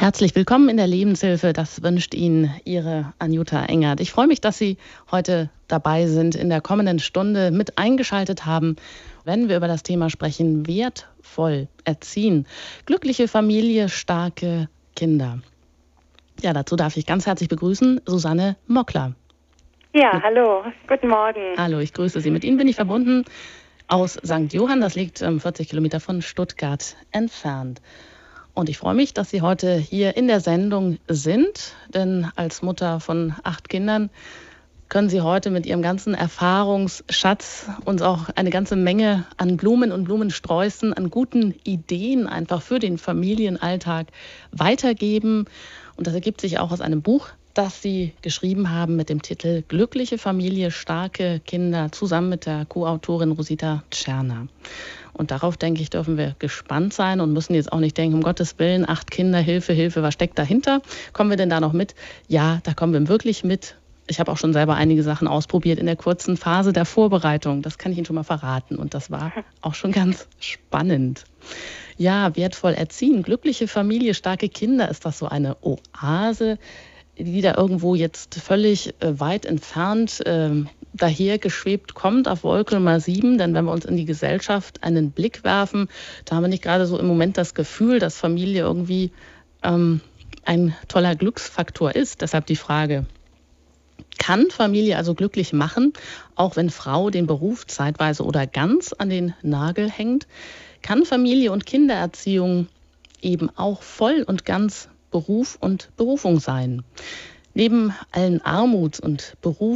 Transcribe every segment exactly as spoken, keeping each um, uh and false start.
Herzlich willkommen in der Lebenshilfe. Das wünscht Ihnen Ihre Anjuta Engert. Ich freue mich, dass Sie heute dabei sind, in der kommenden Stunde mit eingeschaltet haben, wenn wir über das Thema sprechen: wertvoll erziehen. Glückliche Familie, starke Kinder. Ja, dazu darf ich ganz herzlich begrüßen Susanne Mockler. Ja, mit hallo, guten Morgen. Hallo, ich grüße Sie. Mit Ihnen bin ich verbunden aus Sankt Johann. Das liegt vierzig Kilometer von Stuttgart entfernt. Und ich freue mich, dass Sie heute hier in der Sendung sind, denn als Mutter von acht Kindern können Sie heute mit Ihrem ganzen Erfahrungsschatz uns auch eine ganze Menge an Blumen und Blumensträußen, an guten Ideen einfach für den Familienalltag weitergeben. Und das ergibt sich auch aus einem Buch, das Sie geschrieben haben mit dem Titel Glückliche Familie, starke Kinder, zusammen mit der Co-Autorin Rosita Czerna. Und darauf, denke ich, dürfen wir gespannt sein und müssen jetzt auch nicht denken, um Gottes Willen, acht Kinder, Hilfe, Hilfe, was steckt dahinter? Kommen wir denn da noch mit? Ja, da kommen wir wirklich mit. Ich habe auch schon selber einige Sachen ausprobiert in der kurzen Phase der Vorbereitung. Das kann ich Ihnen schon mal verraten. Und das war auch schon ganz spannend. Ja, wertvoll erziehen, glückliche Familie, starke Kinder. Ist das so eine Oase, die da irgendwo jetzt völlig äh, weit entfernt äh, dahergeschwebt kommt auf Wolke Nummer sieben? Denn wenn wir uns in die Gesellschaft einen Blick werfen, da haben wir nicht gerade so im Moment das Gefühl, dass Familie irgendwie ähm, ein toller Glücksfaktor ist. Deshalb die Frage: Kann Familie also glücklich machen, auch wenn Frau den Beruf zeitweise oder ganz an den Nagel hängt? Kann Familie und Kindererziehung eben auch voll und ganz Beruf und Berufung sein? Neben allen Armuts- und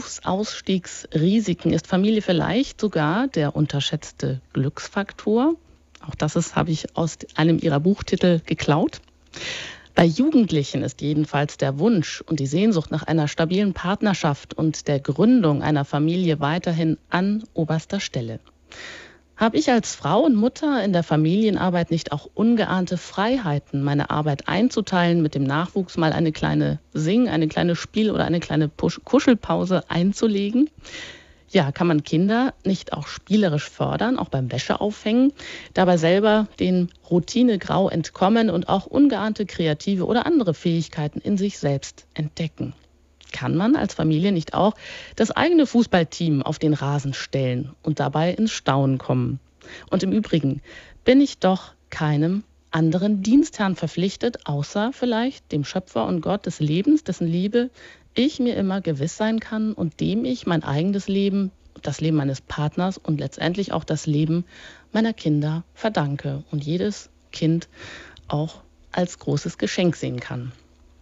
Berufsausstiegsrisiken ist Familie vielleicht sogar der unterschätzte Glücksfaktor. Auch das ist, habe ich aus einem Ihrer Buchtitel geklaut. Bei Jugendlichen ist jedenfalls der Wunsch und die Sehnsucht nach einer stabilen Partnerschaft und der Gründung einer Familie weiterhin an oberster Stelle. Habe ich als Frau und Mutter in der Familienarbeit nicht auch ungeahnte Freiheiten, meine Arbeit einzuteilen, mit dem Nachwuchs mal eine kleine Sing-, eine kleine Spiel- oder eine kleine Pusch- Kuschelpause einzulegen? Ja, kann man Kinder nicht auch spielerisch fördern, auch beim Wäscheaufhängen, dabei selber den Routinegrau entkommen und auch ungeahnte kreative oder andere Fähigkeiten in sich selbst entdecken? Kann man als Familie nicht auch das eigene Fußballteam auf den Rasen stellen und dabei ins Staunen kommen? Und im Übrigen bin ich doch keinem anderen Dienstherrn verpflichtet, außer vielleicht dem Schöpfer und Gott des Lebens, dessen Liebe ich mir immer gewiss sein kann und dem ich mein eigenes Leben, das Leben meines Partners und letztendlich auch das Leben meiner Kinder verdanke und jedes Kind auch als großes Geschenk sehen kann.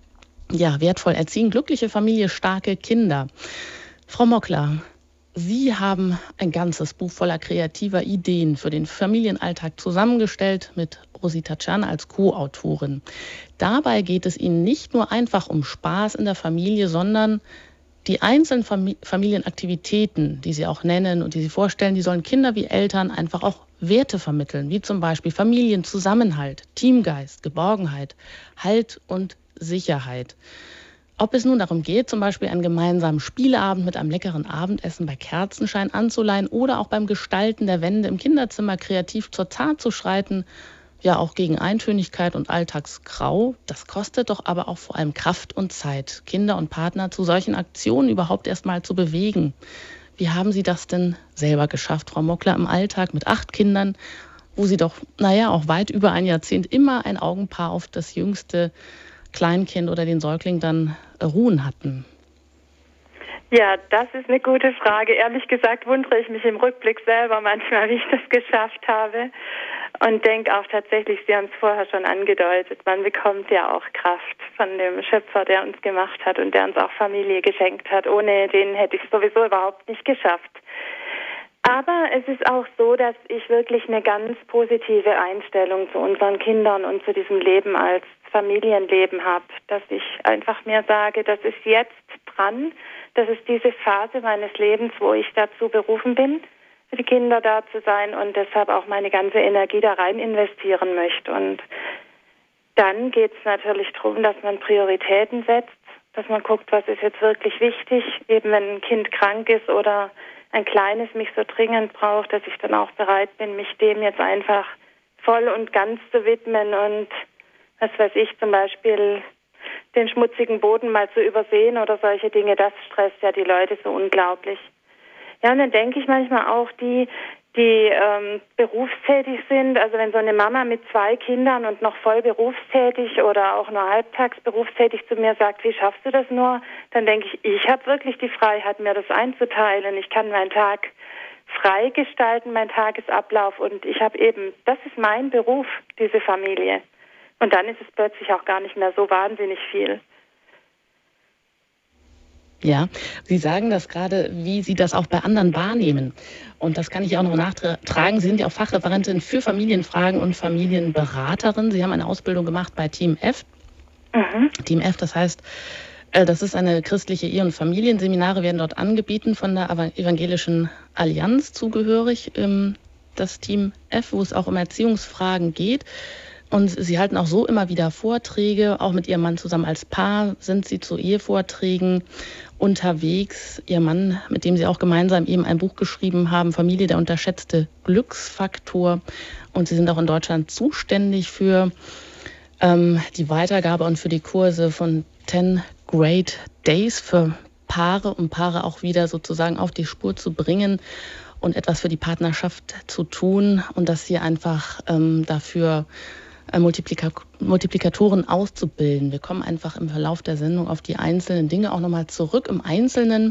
Ja, wertvoll erziehen, glückliche Familie, starke Kinder. Frau Mockler, Sie haben ein ganzes Buch voller kreativer Ideen für den Familienalltag zusammengestellt mit Rosita Czerna als Co-Autorin. Dabei geht es Ihnen nicht nur einfach um Spaß in der Familie, sondern die einzelnen Fam- Familienaktivitäten, die Sie auch nennen und die Sie vorstellen, die sollen Kinder wie Eltern einfach auch Werte vermitteln, wie zum Beispiel Familienzusammenhalt, Teamgeist, Geborgenheit, Halt und Sicherheit. Ob es nun darum geht, zum Beispiel einen gemeinsamen Spieleabend mit einem leckeren Abendessen bei Kerzenschein anzuleihen oder auch beim Gestalten der Wände im Kinderzimmer kreativ zur Tat zu schreiten, ja auch gegen Eintönigkeit und Alltagsgrau, das kostet doch aber auch vor allem Kraft und Zeit, Kinder und Partner zu solchen Aktionen überhaupt erst mal zu bewegen. Wie haben Sie das denn selber geschafft, Frau Mockler, im Alltag mit acht Kindern, wo Sie doch, naja, auch weit über ein Jahrzehnt immer ein Augenpaar auf das jüngste Kleinkind oder den Säugling dann ruhen hatten? Ja, das ist eine gute Frage. Ehrlich gesagt wundere ich mich im Rückblick selber manchmal, wie ich das geschafft habe. Und denke auch tatsächlich, Sie haben es vorher schon angedeutet, man bekommt ja auch Kraft von dem Schöpfer, der uns gemacht hat und der uns auch Familie geschenkt hat. Ohne den hätte ich es sowieso überhaupt nicht geschafft. Aber es ist auch so, dass ich wirklich eine ganz positive Einstellung zu unseren Kindern und zu diesem Leben als Familienleben habe, dass ich einfach mir sage, das ist jetzt dran, das ist diese Phase meines Lebens, wo ich dazu berufen bin, für die Kinder da zu sein und deshalb auch meine ganze Energie da rein investieren möchte. Und dann geht es natürlich darum, dass man Prioritäten setzt, dass man guckt, was ist jetzt wirklich wichtig, eben wenn ein Kind krank ist oder ein Kleines mich so dringend braucht, dass ich dann auch bereit bin, mich dem jetzt einfach voll und ganz zu widmen und Was weiß ich, zum Beispiel den schmutzigen Boden mal zu übersehen oder solche Dinge, das stresst ja die Leute so unglaublich. Ja, und dann denke ich manchmal auch, die, die ähm, berufstätig sind, also wenn so eine Mama mit zwei Kindern und noch voll berufstätig oder auch nur halbtags berufstätig zu mir sagt, wie schaffst du das nur? Dann denke ich, ich habe wirklich die Freiheit, mir das einzuteilen. Ich kann meinen Tag frei gestalten, meinen Tagesablauf, und ich habe eben, das ist mein Beruf, diese Familie. Und dann ist es plötzlich auch gar nicht mehr so wahnsinnig viel. Ja, Sie sagen das gerade, wie Sie das auch bei anderen wahrnehmen. Und das kann ich auch noch nachtragen. Sie sind ja auch Fachreferentin für Familienfragen und Familienberaterin. Sie haben eine Ausbildung gemacht bei Team F. Mhm. Team F, das heißt, das ist eine christliche Ehe- und Familienseminare, werden dort angeboten von der Evangelischen Allianz zugehörig, das Team F, wo es auch um Erziehungsfragen geht. Und Sie halten auch so immer wieder Vorträge, auch mit Ihrem Mann zusammen als Paar sind Sie zu Ehevorträgen unterwegs. Ihr Mann, mit dem Sie auch gemeinsam eben ein Buch geschrieben haben, Familie, der unterschätzte Glücksfaktor. Und Sie sind auch in Deutschland zuständig für ähm, die Weitergabe und für die Kurse von Ten Great Days für Paare, um Paare auch wieder sozusagen auf die Spur zu bringen und etwas für die Partnerschaft zu tun und dass Sie einfach ähm, dafür Multiplika- Multiplikatoren auszubilden. Wir kommen einfach im Verlauf der Sendung auf die einzelnen Dinge auch nochmal zurück im Einzelnen.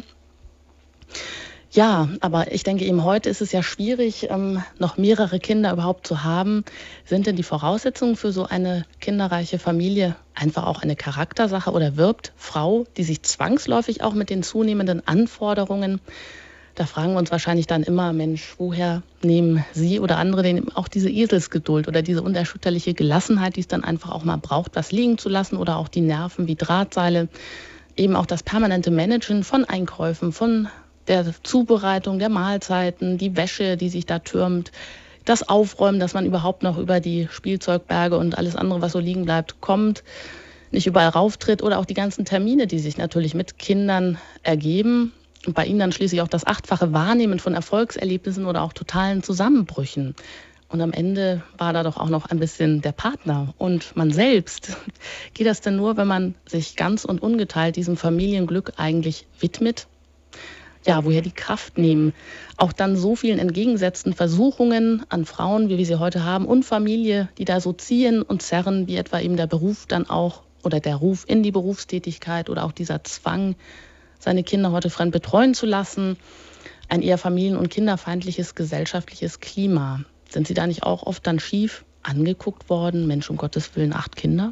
Ja, aber ich denke eben heute ist es ja schwierig, ähm, noch mehrere Kinder überhaupt zu haben. Sind denn die Voraussetzungen für so eine kinderreiche Familie einfach auch eine Charaktersache oder wirbt Frau, die sich zwangsläufig auch mit den zunehmenden Anforderungen? Da fragen wir uns wahrscheinlich dann immer, Mensch, woher nehmen Sie oder andere denn auch diese Eselsgeduld oder diese unerschütterliche Gelassenheit, die es dann einfach auch mal braucht, was liegen zu lassen, oder auch die Nerven wie Drahtseile, eben auch das permanente Managen von Einkäufen, von der Zubereitung der Mahlzeiten, die Wäsche, die sich da türmt, das Aufräumen, dass man überhaupt noch über die Spielzeugberge und alles andere, was so liegen bleibt, kommt, nicht überall rauftritt, oder auch die ganzen Termine, die sich natürlich mit Kindern ergeben. Und bei Ihnen dann schließlich auch das achtfache Wahrnehmen von Erfolgserlebnissen oder auch totalen Zusammenbrüchen. Und am Ende war da doch auch noch ein bisschen der Partner und man selbst. Geht das denn nur, wenn man sich ganz und ungeteilt diesem Familienglück eigentlich widmet? Ja, woher die Kraft nehmen, auch dann so vielen entgegengesetzten Versuchungen an Frauen, wie wir sie heute haben, und Familie, die da so ziehen und zerren, wie etwa eben der Beruf dann auch oder der Ruf in die Berufstätigkeit oder auch dieser Zwang, seine Kinder heute fremd betreuen zu lassen, ein eher familien- und kinderfeindliches gesellschaftliches Klima. Sind Sie da nicht auch oft dann schief angeguckt worden? Mensch, um Gottes Willen, acht Kinder?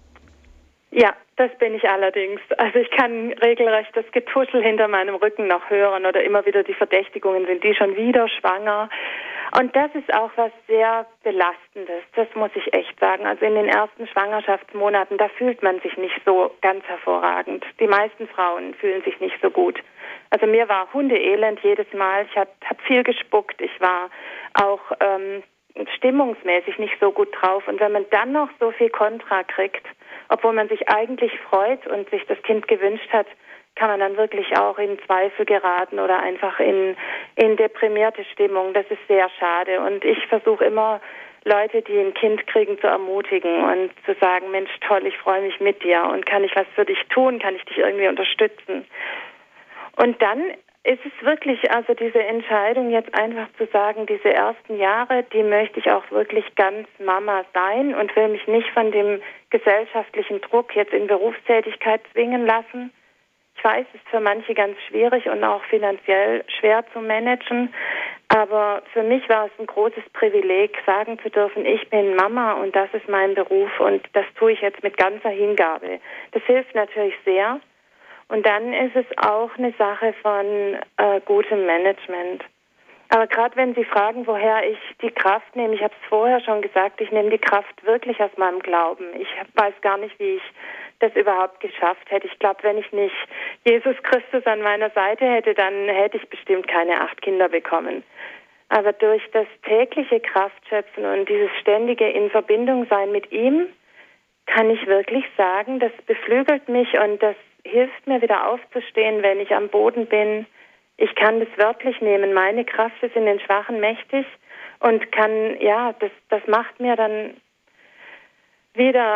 Ja, das bin ich allerdings. Also ich kann regelrecht das Getuschel hinter meinem Rücken noch hören oder immer wieder die Verdächtigungen, sind die schon wieder schwanger? Und das ist auch was sehr Belastendes, das muss ich echt sagen. Also in den ersten Schwangerschaftsmonaten, da fühlt man sich nicht so ganz hervorragend. Die meisten Frauen fühlen sich nicht so gut. Also mir war Hundeelend jedes Mal. Ich habe hab viel gespuckt. Ich war auch ähm, stimmungsmäßig nicht so gut drauf. Und wenn man dann noch so viel Kontra kriegt, obwohl man sich eigentlich freut und sich das Kind gewünscht hat, kann man dann wirklich auch in Zweifel geraten oder einfach in, in deprimierte Stimmung. Das ist sehr schade. Und ich versuche immer, Leute, die ein Kind kriegen, zu ermutigen und zu sagen, Mensch, toll, ich freue mich mit dir und kann ich was für dich tun, kann ich dich irgendwie unterstützen. Und dann ist es wirklich, also diese Entscheidung jetzt einfach zu sagen, diese ersten Jahre, die möchte ich auch wirklich ganz Mama sein und will mich nicht von dem gesellschaftlichen Druck jetzt in Berufstätigkeit zwingen lassen. Ich weiß, es ist für manche ganz schwierig und auch finanziell schwer zu managen, aber für mich war es ein großes Privileg, sagen zu dürfen, ich bin Mama und das ist mein Beruf und das tue ich jetzt mit ganzer Hingabe. Das hilft natürlich sehr. Und dann ist es auch eine Sache von äh, gutem Management. Aber gerade wenn Sie fragen, woher ich die Kraft nehme, ich habe es vorher schon gesagt, ich nehme die Kraft wirklich aus meinem Glauben. Ich weiß gar nicht, wie ich das überhaupt geschafft hätte. Ich glaube, wenn ich nicht Jesus Christus an meiner Seite hätte, dann hätte ich bestimmt keine acht Kinder bekommen. Aber durch das tägliche Kraftschöpfen und dieses ständige in Verbindung sein mit ihm, kann ich wirklich sagen, das beflügelt mich und das hilft mir wieder aufzustehen, wenn ich am Boden bin. Ich kann das wörtlich nehmen. Meine Kraft ist in den Schwachen mächtig und kann, ja, das, das macht mir dann wieder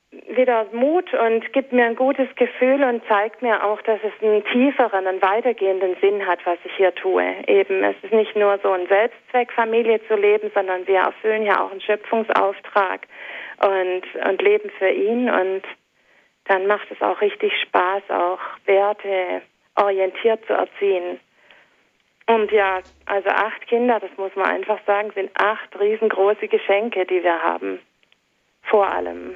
wieder Mut und gibt mir ein gutes Gefühl und zeigt mir auch, dass es einen tieferen, einen weitergehenden Sinn hat, was ich hier tue. Eben, es ist nicht nur so ein Selbstzweck, Familie zu leben, sondern wir erfüllen ja auch einen Schöpfungsauftrag und, und leben für ihn. Und dann macht es auch richtig Spaß, auch werteorientiert zu erziehen. Und ja, also acht Kinder, das muss man einfach sagen, sind acht riesengroße Geschenke, die wir haben. Vor allem.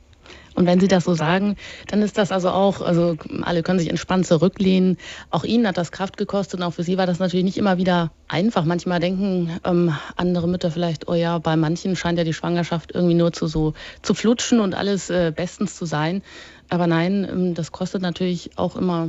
Und wenn Sie das so sagen, dann ist das also auch, also alle können sich entspannt zurücklehnen. Auch Ihnen hat das Kraft gekostet und auch für Sie war das natürlich nicht immer wieder einfach. Manchmal denken ähm, andere Mütter vielleicht, oh ja, bei manchen scheint ja die Schwangerschaft irgendwie nur zu so zu flutschen und alles äh, bestens zu sein. Aber nein, ähm, das kostet natürlich auch immer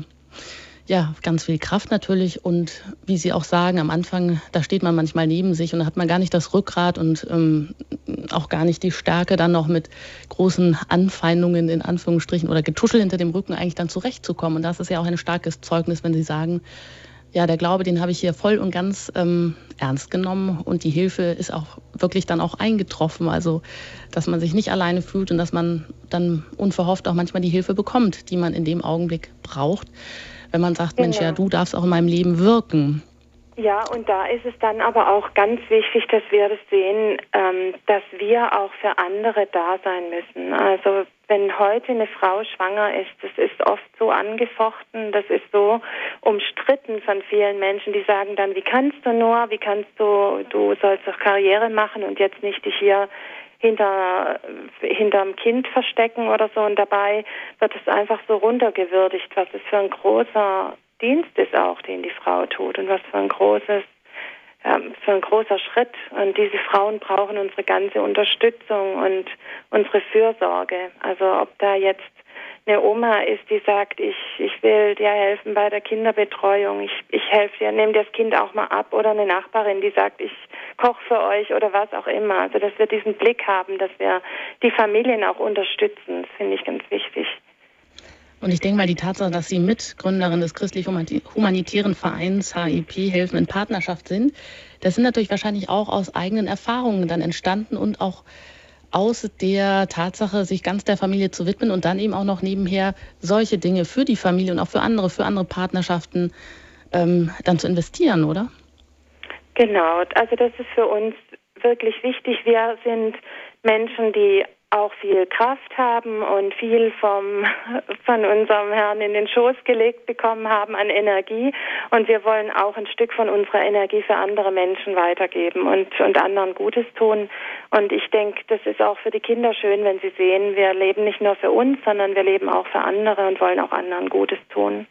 ja, ganz viel Kraft natürlich und wie Sie auch sagen, am Anfang, da steht man manchmal neben sich und da hat man gar nicht das Rückgrat und ähm, auch gar nicht die Stärke, dann noch mit großen Anfeindungen in Anführungsstrichen oder Getuschel hinter dem Rücken eigentlich dann zurechtzukommen. Und das ist ja auch ein starkes Zeugnis, wenn Sie sagen, ja, der Glaube, den habe ich hier voll und ganz ähm, ernst genommen und die Hilfe ist auch wirklich dann auch eingetroffen. Also, dass man sich nicht alleine fühlt und dass man dann unverhofft auch manchmal die Hilfe bekommt, die man in dem Augenblick braucht. Wenn man sagt, genau. Mensch, ja, du darfst auch in meinem Leben wirken. Ja, und da ist es dann aber auch ganz wichtig, dass wir das sehen, ähm, dass wir auch für andere da sein müssen. Also wenn heute eine Frau schwanger ist, das ist oft so angefochten, das ist so umstritten von vielen Menschen, die sagen dann, wie kannst du nur, wie kannst du, du sollst doch Karriere machen und jetzt nicht dich hier hinter hinterm Kind verstecken oder so. Und dabei wird es einfach so runtergewürdigt, was es für ein großer Dienst ist auch, den die Frau tut und was für ein großes, ähm, für ein großer Schritt. Und diese Frauen brauchen unsere ganze Unterstützung und unsere Fürsorge. Also ob da jetzt eine Oma ist, die sagt, ich, ich will dir helfen bei der Kinderbetreuung, ich, ich helfe dir, nehme das Kind auch mal ab, oder eine Nachbarin, die sagt, ich koche für euch oder was auch immer. Also dass wir diesen Blick haben, dass wir die Familien auch unterstützen, das finde ich ganz wichtig. Und ich denke mal, die Tatsache, dass Sie Mitgründerin des christlich-humanitären Vereins H I P Helfen in Partnerschaft sind, das sind natürlich wahrscheinlich auch aus eigenen Erfahrungen dann entstanden und auch aus der Tatsache, sich ganz der Familie zu widmen und dann eben auch noch nebenher solche Dinge für die Familie und auch für andere, für andere Partnerschaften ähm, dann zu investieren, oder? Genau, also das ist für uns wirklich wichtig. Wir sind Menschen, die auch viel Kraft haben und viel vom, von unserem Herrn in den Schoß gelegt bekommen haben an Energie. Und wir wollen auch ein Stück von unserer Energie für andere Menschen weitergeben und, und anderen Gutes tun. Und ich denke, das ist auch für die Kinder schön, wenn sie sehen, wir leben nicht nur für uns, sondern wir leben auch für andere und wollen auch anderen Gutes tun.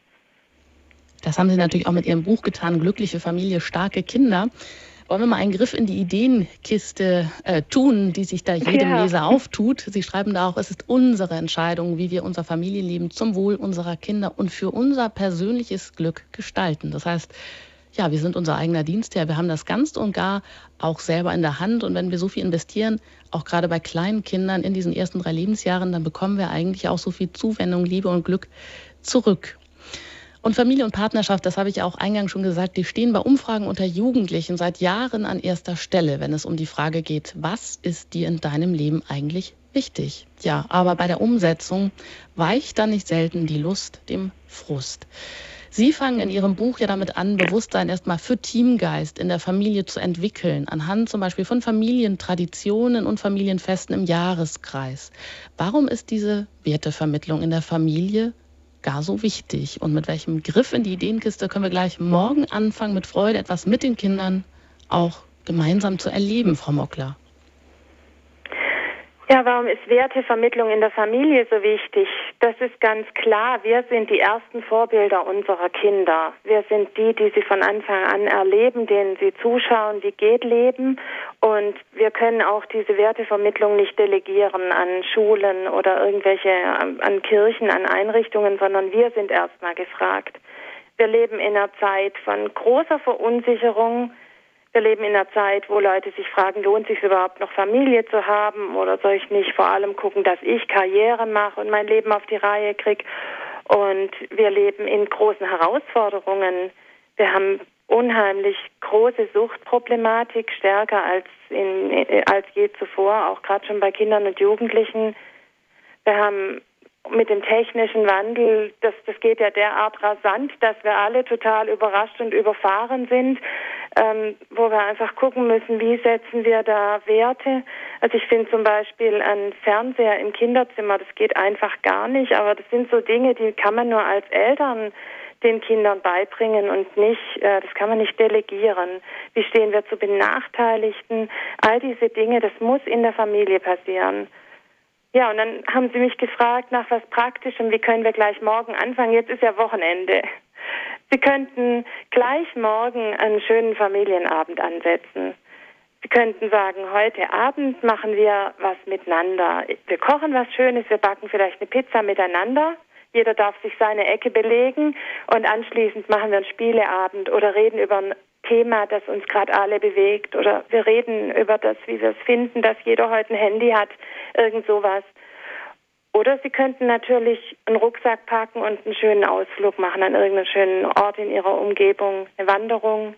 Das haben Sie natürlich auch mit Ihrem Buch getan, Glückliche Familie, starke Kinder. Wollen wir mal einen Griff in die Ideenkiste äh, tun, die sich da jedem ja. Leser auftut. Sie schreiben da auch, es ist unsere Entscheidung, wie wir unser Familienleben zum Wohl unserer Kinder und für unser persönliches Glück gestalten. Das heißt, ja, wir sind unser eigener Dienstherr. Wir haben das ganz und gar auch selber in der Hand. Und wenn wir so viel investieren, auch gerade bei kleinen Kindern in diesen ersten drei Lebensjahren, dann bekommen wir eigentlich auch so viel Zuwendung, Liebe und Glück zurück. Und Familie und Partnerschaft, das habe ich auch eingangs schon gesagt, die stehen bei Umfragen unter Jugendlichen seit Jahren an erster Stelle, wenn es um die Frage geht, was ist dir in deinem Leben eigentlich wichtig? Ja, aber bei der Umsetzung weicht dann nicht selten die Lust dem Frust. Sie fangen in Ihrem Buch ja damit an, Bewusstsein erstmal für Teamgeist in der Familie zu entwickeln, anhand zum Beispiel von Familientraditionen und Familienfesten im Jahreskreis. Warum ist diese Wertevermittlung in der Familie gar so wichtig? Und mit welchem Griff in die Ideenkiste können wir gleich morgen anfangen, mit Freude etwas mit den Kindern auch gemeinsam zu erleben, Frau Mockler? Ja, warum ist Wertevermittlung in der Familie so wichtig? Das ist ganz klar. Wir sind die ersten Vorbilder unserer Kinder. Wir sind die, die sie von Anfang an erleben, denen sie zuschauen, wie geht Leben. Und wir können auch diese Wertevermittlung nicht delegieren an Schulen oder irgendwelche, an Kirchen, an Einrichtungen, sondern wir sind erstmal gefragt. Wir leben in einer Zeit von großer Verunsicherung. Wir leben in einer Zeit, wo Leute sich fragen, lohnt es sich überhaupt noch Familie zu haben oder soll ich nicht vor allem gucken, dass ich Karriere mache und mein Leben auf die Reihe kriege. Und wir leben in großen Herausforderungen. Wir haben unheimlich große Suchtproblematik, stärker als, in, als je zuvor, auch gerade schon bei Kindern und Jugendlichen. Wir haben mit dem technischen Wandel, das, das geht ja derart rasant, dass wir alle total überrascht und überfahren sind, ähm, wo wir einfach gucken müssen, wie setzen wir da Werte. Also ich finde zum Beispiel ein Fernseher im Kinderzimmer, das geht einfach gar nicht, aber das sind so Dinge, die kann man nur als Eltern den Kindern beibringen und nicht, äh, das kann man nicht delegieren. Wie stehen wir zu Benachteiligten? All diese Dinge, das muss in der Familie passieren. Ja, und dann haben sie mich gefragt nach was Praktischem, wie können wir gleich morgen anfangen? Jetzt ist ja Wochenende. Sie könnten gleich morgen einen schönen Familienabend ansetzen. Sie könnten sagen, heute Abend machen wir was miteinander. Wir kochen was Schönes, wir backen vielleicht eine Pizza miteinander. Jeder darf sich seine Ecke belegen und anschließend machen wir einen Spieleabend oder reden über ein Thema, das uns gerade alle bewegt, oder wir reden über das, wie wir es finden, dass jeder heute ein Handy hat, irgend sowas. Oder Sie könnten natürlich einen Rucksack packen und einen schönen Ausflug machen an irgendeinen schönen Ort in Ihrer Umgebung, eine Wanderung.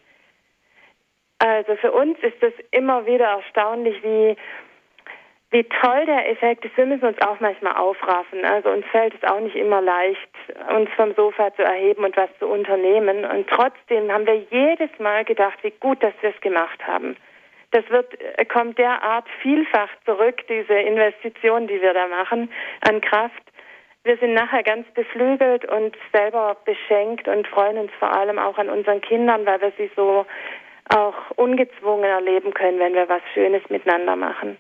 Also für uns ist es immer wieder erstaunlich, wie Wie toll der Effekt ist. Wir müssen uns auch manchmal aufraffen. Also uns fällt es auch nicht immer leicht, uns vom Sofa zu erheben und was zu unternehmen. Und trotzdem haben wir jedes Mal gedacht, wie gut, dass wir es gemacht haben. Das wird, kommt derart vielfach zurück, diese Investition, die wir da machen, an Kraft. Wir sind nachher ganz beflügelt und selber beschenkt und freuen uns vor allem auch an unseren Kindern, weil wir sie so auch ungezwungen erleben können, wenn wir was Schönes miteinander machen.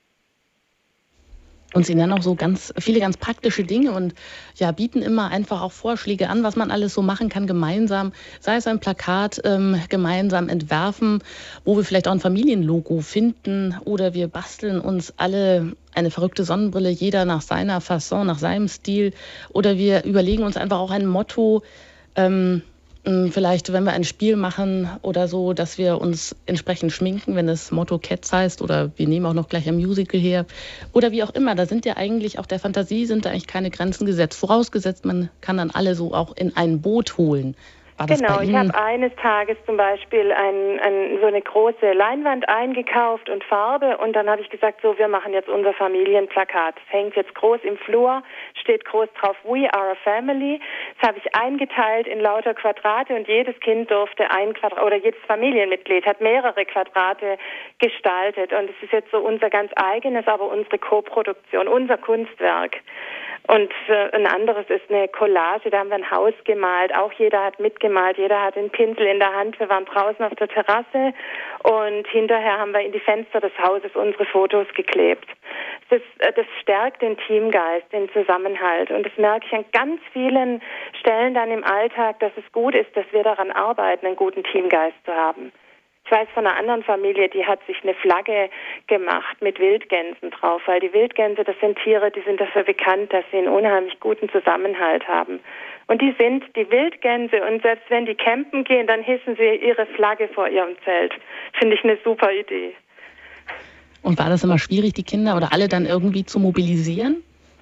Und sie nennen auch so ganz viele ganz praktische Dinge und ja, bieten immer einfach auch Vorschläge an, was man alles so machen kann gemeinsam. Sei es ein Plakat ähm, gemeinsam entwerfen, wo wir vielleicht auch ein Familienlogo finden, oder wir basteln uns alle eine verrückte Sonnenbrille, jeder nach seiner Fasson, nach seinem Stil. Oder wir überlegen uns einfach auch ein Motto, ähm, vielleicht, wenn wir ein Spiel machen oder so, dass wir uns entsprechend schminken, wenn das Motto Cats heißt, oder wir nehmen auch noch gleich ein Musical her oder wie auch immer. Da sind ja eigentlich auch der Fantasie sind da eigentlich keine Grenzen gesetzt. Vorausgesetzt, man kann dann alle so auch in ein Boot holen. War das genau, bei ich Ihnen? habe eines Tages zum Beispiel ein, ein, so eine große Leinwand eingekauft und Farbe, und dann habe ich gesagt, so, wir machen jetzt unser Familienplakat. Es hängt jetzt groß im Flur, steht groß drauf, We are a family. Das habe ich eingeteilt in lauter Quadrate, und jedes Kind durfte ein Quadrat, oder jedes Familienmitglied hat mehrere Quadrate gestaltet, und es ist jetzt so unser ganz eigenes, aber unsere Co-Produktion, unser Kunstwerk. Und äh, ein anderes ist eine Collage, da haben wir ein Haus gemalt, auch jeder hat mitgemalt, jeder hat den Pinsel in der Hand, wir waren draußen auf der Terrasse und hinterher haben wir in die Fenster des Hauses unsere Fotos geklebt. Das, äh, das stärkt den Teamgeist, den Zusammenhalt, und das merke ich an ganz vielen Stellen dann im Alltag, dass es gut ist, dass wir daran arbeiten, einen guten Teamgeist zu haben. Ich weiß von einer anderen Familie, die hat sich eine Flagge gemacht mit Wildgänsen drauf, weil die Wildgänse, das sind Tiere, die sind dafür bekannt, dass sie einen unheimlich guten Zusammenhalt haben. Und die sind die Wildgänse, und selbst wenn die campen gehen, dann hissen sie ihre Flagge vor ihrem Zelt. Finde ich eine super Idee. Und war das immer schwierig, die Kinder oder alle dann irgendwie zu mobilisieren?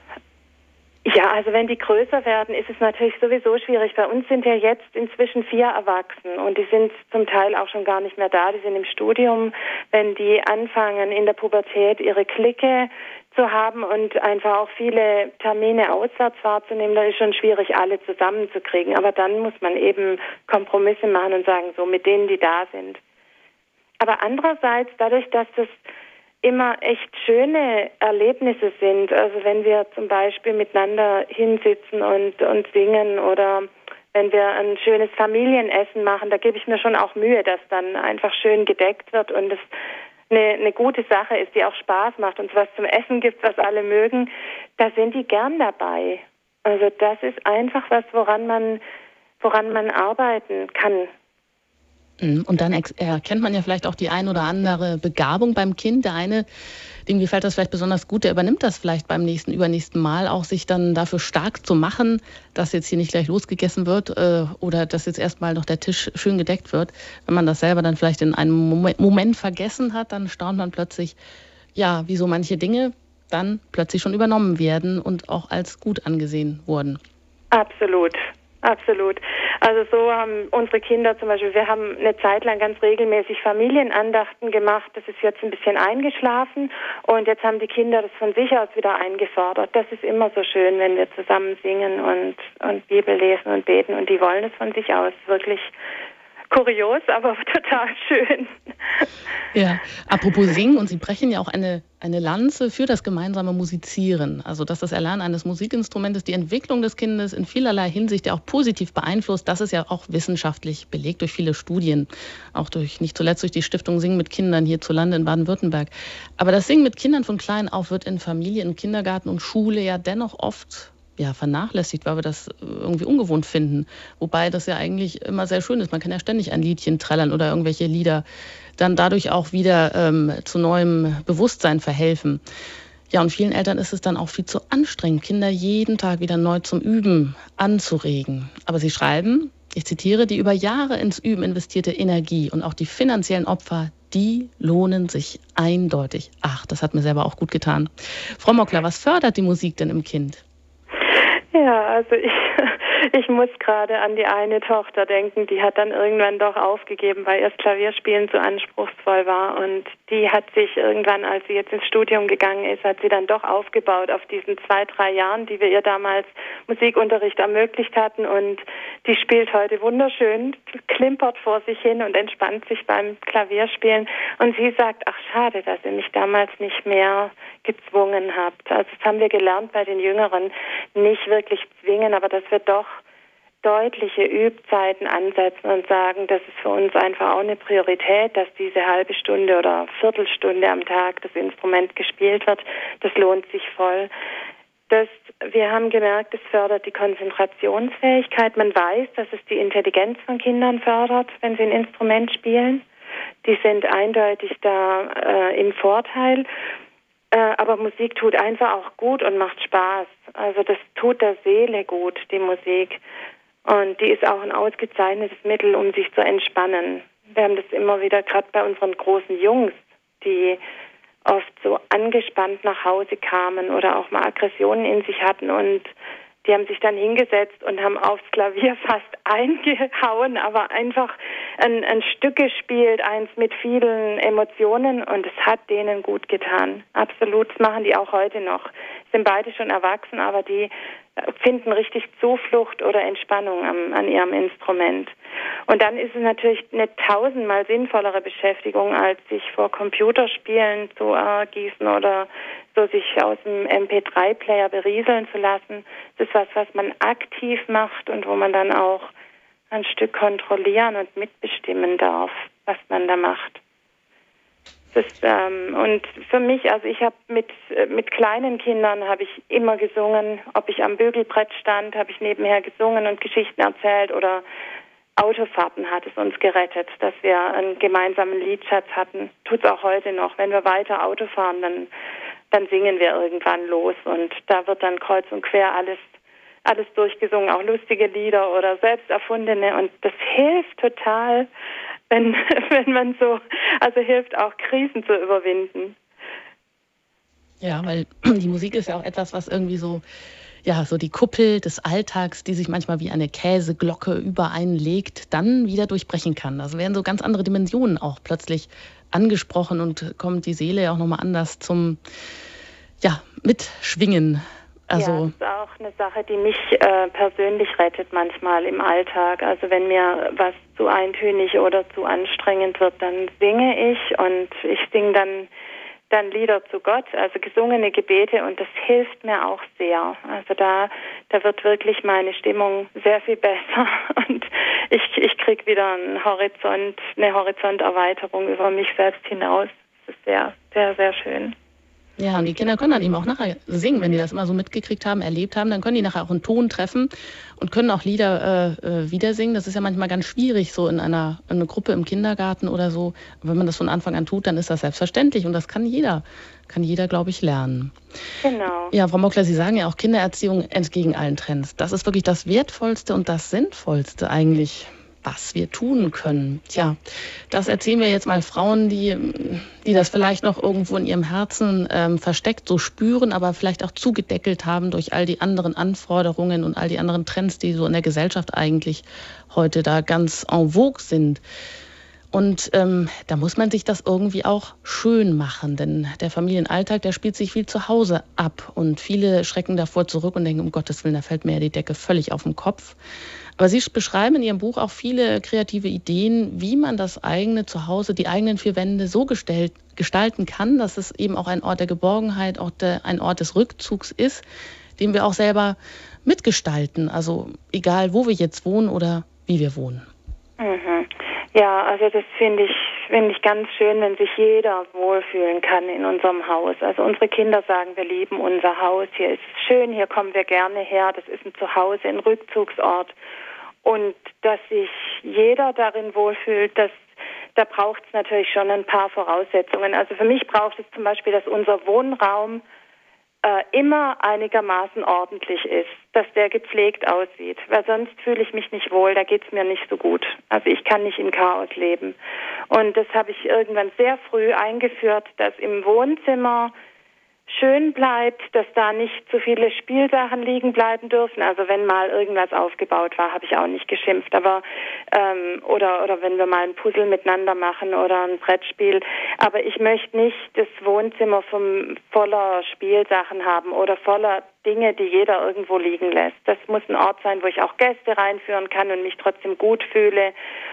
Ja, also wenn die größer werden, ist es natürlich sowieso schwierig. Bei uns sind ja jetzt inzwischen vier erwachsen, und die sind zum Teil auch schon gar nicht mehr da. Die sind im Studium. Wenn die anfangen, in der Pubertät ihre Clique zu haben und einfach auch viele Termine auswärts wahrzunehmen, dann ist schon schwierig, alle zusammenzukriegen. Aber dann muss man eben Kompromisse machen und sagen, so mit denen, die da sind. Aber andererseits, dadurch, dass das immer echt schöne Erlebnisse sind. Also wenn wir zum Beispiel miteinander hinsitzen und, und singen, oder wenn wir ein schönes Familienessen machen, da gebe ich mir schon auch Mühe, dass dann einfach schön gedeckt wird und es eine, eine gute Sache ist, die auch Spaß macht, und es was zum Essen gibt, was alle mögen, da sind die gern dabei. Also das ist einfach was, woran man, woran man arbeiten kann. Und dann erkennt man ja vielleicht auch die ein oder andere Begabung beim Kind. Der eine, dem gefällt das vielleicht besonders gut, der übernimmt das vielleicht beim nächsten, übernächsten Mal auch, sich dann dafür stark zu machen, dass jetzt hier nicht gleich losgegessen wird äh, oder dass jetzt erstmal noch der Tisch schön gedeckt wird. Wenn man das selber dann vielleicht in einem Moment vergessen hat, dann staunt man plötzlich, ja, wie so manche Dinge dann plötzlich schon übernommen werden und auch als gut angesehen wurden. Absolut. Absolut. Also so haben unsere Kinder zum Beispiel, wir haben eine Zeit lang ganz regelmäßig Familienandachten gemacht. Das ist jetzt ein bisschen eingeschlafen und jetzt haben die Kinder das von sich aus wieder eingefordert. Das ist immer so schön, wenn wir zusammen singen und, und Bibel lesen und beten und die wollen es von sich aus. Wirklich kurios, aber total schön. Ja, apropos Singen, und Sie brechen ja auch eine, eine Lanze für das gemeinsame Musizieren. Also, dass das Erlernen eines Musikinstrumentes die Entwicklung des Kindes in vielerlei Hinsicht ja auch positiv beeinflusst, das ist ja auch wissenschaftlich belegt durch viele Studien, auch durch, nicht zuletzt durch die Stiftung Singen mit Kindern hierzulande in Baden-Württemberg. Aber das Singen mit Kindern von klein auf wird in Familie, in Kindergarten und Schule ja dennoch oft ja, vernachlässigt, weil wir das irgendwie ungewohnt finden. Wobei das ja eigentlich immer sehr schön ist. Man kann ja ständig ein Liedchen trällern oder irgendwelche Lieder dann dadurch auch wieder ähm, zu neuem Bewusstsein verhelfen. Ja, und vielen Eltern ist es dann auch viel zu anstrengend, Kinder jeden Tag wieder neu zum Üben anzuregen. Aber sie schreiben, ich zitiere, die über Jahre ins Üben investierte Energie und auch die finanziellen Opfer, die lohnen sich eindeutig. Ach, das hat mir selber auch gut getan. Frau Mockler, was fördert die Musik denn im Kind? Ja, also ich, ich muss gerade an die eine Tochter denken, die hat dann irgendwann doch aufgegeben, weil ihr das Klavierspielen zu anspruchsvoll war und die hat sich irgendwann, als sie jetzt ins Studium gegangen ist, hat sie dann doch aufgebaut auf diesen zwei, drei Jahren, die wir ihr damals Musikunterricht ermöglicht hatten und die spielt heute wunderschön, klimpert vor sich hin und entspannt sich beim Klavierspielen und sie sagt, ach schade, dass ihr mich damals nicht mehr gezwungen habt. Also das haben wir gelernt bei den Jüngeren, nicht wirklich zwingen, aber dass wir doch deutliche Übzeiten ansetzen und sagen, das ist für uns einfach auch eine Priorität, dass diese halbe Stunde oder Viertelstunde am Tag das Instrument gespielt wird. Das lohnt sich voll. Das, wir haben gemerkt, es fördert die Konzentrationsfähigkeit. Man weiß, dass es die Intelligenz von Kindern fördert, wenn sie ein Instrument spielen. Die sind eindeutig da äh, im Vorteil. Äh, aber Musik tut einfach auch gut und macht Spaß. Also das tut der Seele gut, die Musik. Und die ist auch ein ausgezeichnetes Mittel, um sich zu entspannen. Wir haben das immer wieder, gerade bei unseren großen Jungs, die oft so angespannt nach Hause kamen oder auch mal Aggressionen in sich hatten und die haben sich dann hingesetzt und haben aufs Klavier fast eingehauen, aber einfach ein, ein Stück gespielt, eins mit vielen Emotionen und es hat denen gut getan. Absolut, das machen die auch heute noch. Sind beide schon erwachsen, aber die finden richtig Zuflucht oder Entspannung am, an ihrem Instrument. Und dann ist es natürlich eine tausendmal sinnvollere Beschäftigung, als sich vor Computerspielen zu ergießen oder so sich aus dem M P drei Player berieseln zu lassen. Das ist was, was man aktiv macht und wo man dann auch ein Stück kontrollieren und mitbestimmen darf, was man da macht. Das, ähm, und für mich, also ich habe mit mit kleinen Kindern habe ich immer gesungen, ob ich am Bügelbrett stand, habe ich nebenher gesungen und Geschichten erzählt oder Autofahrten hat es uns gerettet, dass wir einen gemeinsamen Liedschatz hatten. Tut's auch heute noch. Wenn wir weiter Auto fahren, dann dann singen wir irgendwann los und da wird dann kreuz und quer alles alles durchgesungen, auch lustige Lieder oder selbst erfundene und das hilft total, wenn wenn man so, also hilft auch Krisen zu überwinden. Ja, weil die Musik ist ja auch etwas, was irgendwie so, ja, so die Kuppel des Alltags, die sich manchmal wie eine Käseglocke über einen legt, dann wieder durchbrechen kann. Also werden so ganz andere Dimensionen auch plötzlich angesprochen und kommt die Seele ja auch nochmal anders zum, ja, Mitschwingen. Also ja, das ist auch eine Sache, die mich äh, persönlich rettet manchmal im Alltag. Also wenn mir was zu eintönig oder zu anstrengend wird, dann singe ich und ich singe dann dann Lieder zu Gott, also gesungene Gebete und das hilft mir auch sehr. Also da da wird wirklich meine Stimmung sehr viel besser und ich ich kriege wieder einen Horizont, eine Horizonterweiterung über mich selbst hinaus. Das ist sehr, sehr, sehr schön. Ja, und die Kinder können dann eben auch nachher singen, wenn die das immer so mitgekriegt haben, erlebt haben, dann können die nachher auch einen Ton treffen und können auch Lieder äh, wieder singen. Das ist ja manchmal ganz schwierig, so in einer, in einer Gruppe im Kindergarten oder so. Wenn man das von Anfang an tut, dann ist das selbstverständlich und das kann jeder, kann jeder, glaube ich, lernen. Genau. Ja, Frau Mockler, Sie sagen ja auch Kindererziehung entgegen allen Trends. Das ist wirklich das Wertvollste und das Sinnvollste eigentlich was wir tun können. Tja, das erzählen wir jetzt mal Frauen, die, die das vielleicht noch irgendwo in ihrem Herzen ähm, versteckt so spüren, aber vielleicht auch zugedeckelt haben durch all die anderen Anforderungen und all die anderen Trends, die so in der Gesellschaft eigentlich heute da ganz en vogue sind. Und ähm, da muss man sich das irgendwie auch schön machen, denn der Familienalltag, der spielt sich viel zu Hause ab. Und viele schrecken davor zurück und denken, um Gottes Willen, da fällt mir ja die Decke völlig auf den Kopf. Aber Sie beschreiben in Ihrem Buch auch viele kreative Ideen, wie man das eigene Zuhause, die eigenen vier Wände so gestellt, gestalten kann, dass es eben auch ein Ort der Geborgenheit, auch der, ein Ort des Rückzugs ist, den wir auch selber mitgestalten. Also egal, wo wir jetzt wohnen oder wie wir wohnen. Mhm. Ja, also das finde ich, finde ich ganz schön, wenn sich jeder wohlfühlen kann in unserem Haus. Also unsere Kinder sagen, wir lieben unser Haus, hier ist es schön, hier kommen wir gerne her, das ist ein Zuhause, ein Rückzugsort. Und dass sich jeder darin wohlfühlt, das, da braucht es natürlich schon ein paar Voraussetzungen. Also für mich braucht es zum Beispiel, dass unser Wohnraum äh, immer einigermaßen ordentlich ist, dass der gepflegt aussieht, weil sonst fühle ich mich nicht wohl, da geht es mir nicht so gut. Also ich kann nicht im Chaos leben. Und das habe ich irgendwann sehr früh eingeführt, dass im Wohnzimmer schön bleibt, dass da nicht zu viele Spielsachen liegen bleiben dürfen. Also wenn mal irgendwas aufgebaut war, habe ich auch nicht geschimpft. Aber ähm, oder oder wenn wir mal ein Puzzle miteinander machen oder ein Brettspiel. Aber ich möchte nicht das Wohnzimmer vom, voller Spielsachen haben oder voller Dinge, die jeder irgendwo liegen lässt. Das muss ein Ort sein, wo ich auch Gäste reinführen kann und mich trotzdem gut fühle.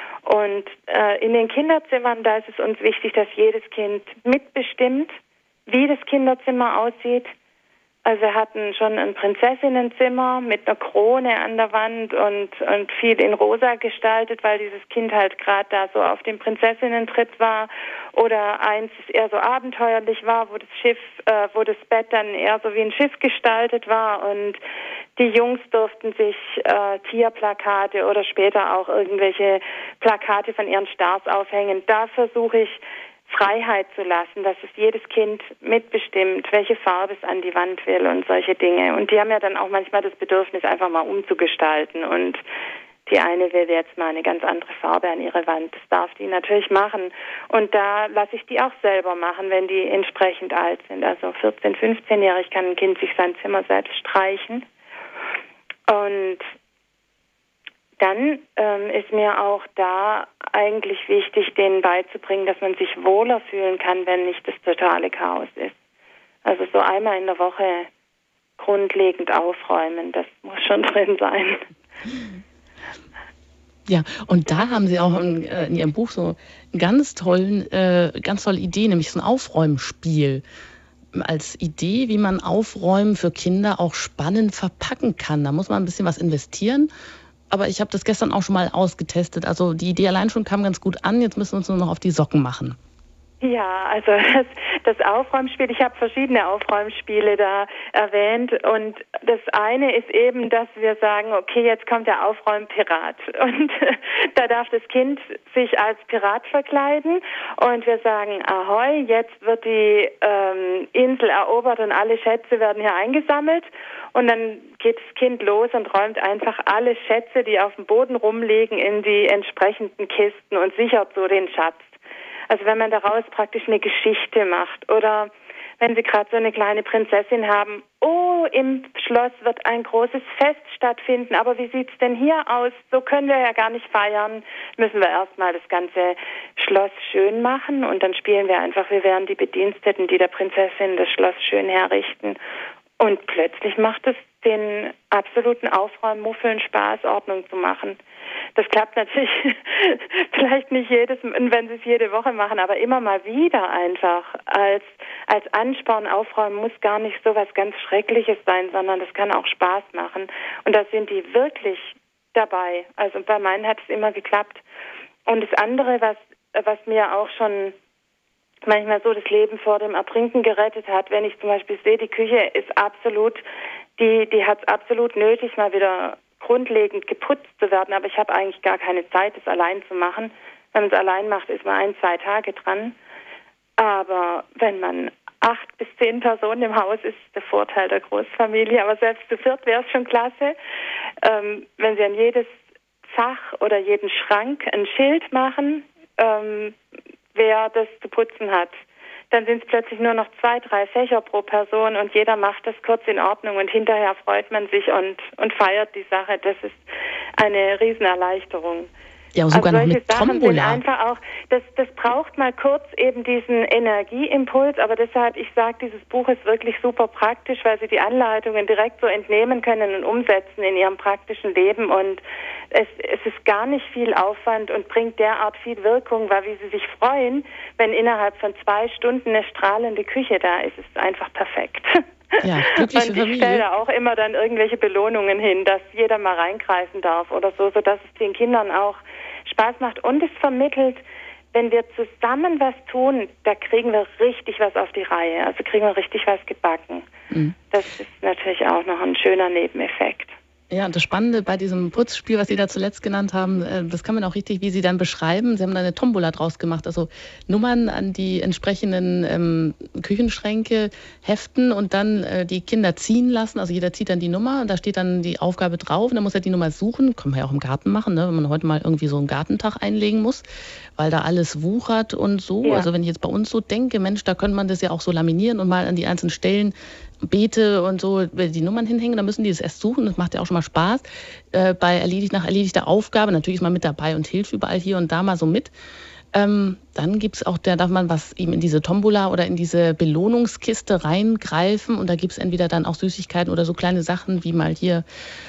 Und äh, in den Kinderzimmern, da ist es uns wichtig, dass jedes Kind mitbestimmt, wie das Kinderzimmer aussieht. Also wir hatten schon ein Prinzessinnenzimmer mit einer Krone an der Wand und, und viel in rosa gestaltet, weil dieses Kind halt gerade da so auf dem Prinzessinnentrip war. Oder eins, das eher so abenteuerlich war, wo das Schiff, äh, wo das Bett dann eher so wie ein Schiff gestaltet war. Und die Jungs durften sich äh, Tierplakate oder später auch irgendwelche Plakate von ihren Stars aufhängen. Da versuche ich, Freiheit zu lassen, dass es jedes Kind mitbestimmt, welche Farbe es an die Wand will und solche Dinge. Und die haben ja dann auch manchmal das Bedürfnis, einfach mal umzugestalten. Und die eine will jetzt mal eine ganz andere Farbe an ihre Wand. Das darf die natürlich machen. Und da lasse ich die auch selber machen, wenn die entsprechend alt sind. Also vierzehn-, fünfzehnjährig kann ein Kind sich sein Zimmer selbst streichen. Und dann ähm, ist mir auch da eigentlich wichtig, denen beizubringen, dass man sich wohler fühlen kann, wenn nicht das totale Chaos ist. Also so einmal in der Woche grundlegend aufräumen, das muss schon drin sein. Ja, und da haben Sie auch in, in Ihrem Buch so einen ganz tollen, äh, ganz tolle Idee, nämlich so ein Aufräumspiel als Idee, wie man Aufräumen für Kinder auch spannend verpacken kann. Da muss man ein bisschen was investieren. Aber ich habe das gestern auch schon mal ausgetestet. Also die Idee allein schon kam ganz gut an. Jetzt müssen wir uns nur noch auf die Socken machen. Ja, also das, das Aufräumspiel, ich habe verschiedene Aufräumspiele da erwähnt und das eine ist eben, dass wir sagen, okay, jetzt kommt der Aufräumpirat und da darf das Kind sich als Pirat verkleiden und wir sagen, ahoi, jetzt wird die ähm, Insel erobert und alle Schätze werden hier eingesammelt und dann geht das Kind los und räumt einfach alle Schätze, die auf dem Boden rumliegen, in die entsprechenden Kisten und sichert so den Schatz. Also wenn man daraus praktisch eine Geschichte macht oder wenn Sie gerade so eine kleine Prinzessin haben, oh, im Schloss wird ein großes Fest stattfinden, aber wie sieht's denn hier aus? So können wir ja gar nicht feiern. Müssen wir erstmal das ganze Schloss schön machen und dann spielen wir einfach, wir wären die Bediensteten, die der Prinzessin das Schloss schön herrichten. Und plötzlich macht es den absoluten Aufräummuffeln Spaß, Ordnung zu machen. Das klappt natürlich vielleicht nicht jedes, wenn sie es jede Woche machen, aber immer mal wieder einfach als als Ansporn. Aufräumen muss gar nicht so was ganz Schreckliches sein, sondern das kann auch Spaß machen. Und da sind die wirklich dabei. Also bei meinen hat es immer geklappt. Und das andere, was was mir auch schon manchmal so das Leben vor dem Ertrinken gerettet hat, wenn ich zum Beispiel sehe, die Küche ist absolut, die die hat es absolut nötig, mal wieder grundlegend geputzt zu werden, aber ich habe eigentlich gar keine Zeit, das allein zu machen. Wenn man es allein macht, ist man ein, zwei Tage dran. Aber wenn man acht bis zehn Personen im Haus ist, ist der Vorteil der Großfamilie, aber selbst zu viert wäre es schon klasse. Ähm, wenn Sie an jedes Fach oder jeden Schrank ein Schild machen, ähm, wer das zu putzen hat. Dann sind es plötzlich nur noch zwei, drei Fächer pro Person und jeder macht das kurz in Ordnung und hinterher freut man sich und, und feiert die Sache. Das ist eine Riesenerleichterung. Ja, sogar also noch solche mit Sachen Tombola. sind einfach auch, das, das braucht mal kurz eben diesen Energieimpuls, aber deshalb, ich sage, dieses Buch ist wirklich super praktisch, weil Sie die Anleitungen direkt so entnehmen können und umsetzen in Ihrem praktischen Leben und es, es ist gar nicht viel Aufwand und bringt derart viel Wirkung, weil wie Sie sich freuen, wenn innerhalb von zwei Stunden eine strahlende Küche da ist, ist einfach perfekt. Ja, glückliche und ich Familie. stelle da auch immer dann irgendwelche Belohnungen hin, dass jeder mal reingreifen darf oder so, sodass es den Kindern auch Spaß macht und es vermittelt, wenn wir zusammen was tun, da kriegen wir richtig was auf die Reihe, also kriegen wir richtig was gebacken. Mhm. Das ist natürlich auch noch ein schöner Nebeneffekt. Ja, und das Spannende bei diesem Putzspiel, was Sie da zuletzt genannt haben, das kann man auch richtig, wie Sie dann beschreiben, Sie haben da eine Tombola draus gemacht, also Nummern an die entsprechenden ähm, Küchenschränke heften und dann äh, die Kinder ziehen lassen, also jeder zieht dann die Nummer und da steht dann die Aufgabe drauf und dann muss er die Nummer suchen, kann man ja auch im Garten machen, ne, wenn man heute mal irgendwie so einen Gartentag einlegen muss, weil da alles wuchert und so, ja. Also wenn ich jetzt bei uns so denke, Mensch, da könnte man das ja auch so laminieren und mal an die einzelnen Stellen Beete und so die Nummern hinhängen, dann müssen die das erst suchen. Das macht ja auch schon mal Spaß. Äh, bei erledigt nach erledigter Aufgabe, natürlich ist man mit dabei und hilft überall hier und da mal so mit. Ähm, dann gibt's auch, da darf man was eben in diese Tombola oder in diese Belohnungskiste reingreifen und da gibt's entweder dann auch Süßigkeiten oder so kleine Sachen wie mal hier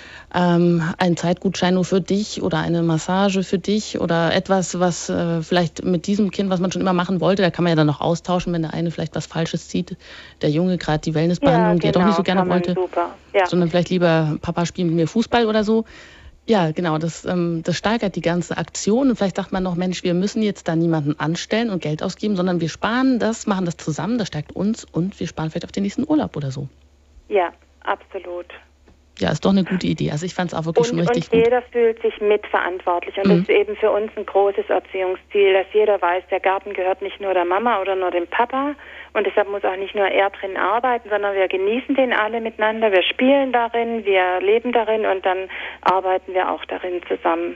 ähm, ein Zeitgutschein nur für dich oder eine Massage für dich oder etwas, was äh, vielleicht mit diesem Kind, was man schon immer machen wollte, da kann man ja dann noch austauschen, wenn der eine vielleicht was Falsches zieht. Der Junge gerade die Wellnessbehandlung, ja, genau, die er doch nicht so gerne wollte, ja. Sondern vielleicht lieber Papa spielt mit mir Fußball oder so. Ja, genau, das, ähm, das steigert die ganze Aktion und vielleicht sagt man noch, Mensch, wir müssen jetzt da niemanden anstellen und Geld ausgeben, sondern wir sparen das, machen das zusammen, das stärkt uns und wir sparen vielleicht auf den nächsten Urlaub oder so. Ja, absolut. Ja, ist doch eine gute Idee. Also ich fand es auch wirklich und, schon richtig und gut. Und jeder fühlt sich mitverantwortlich. Und mhm. das ist eben für uns ein großes Erziehungsziel, dass jeder weiß, der Garten gehört nicht nur der Mama oder nur dem Papa. Und deshalb muss auch nicht nur er drin arbeiten, sondern wir genießen den alle miteinander. Wir spielen darin, wir leben darin und dann arbeiten wir auch darin zusammen.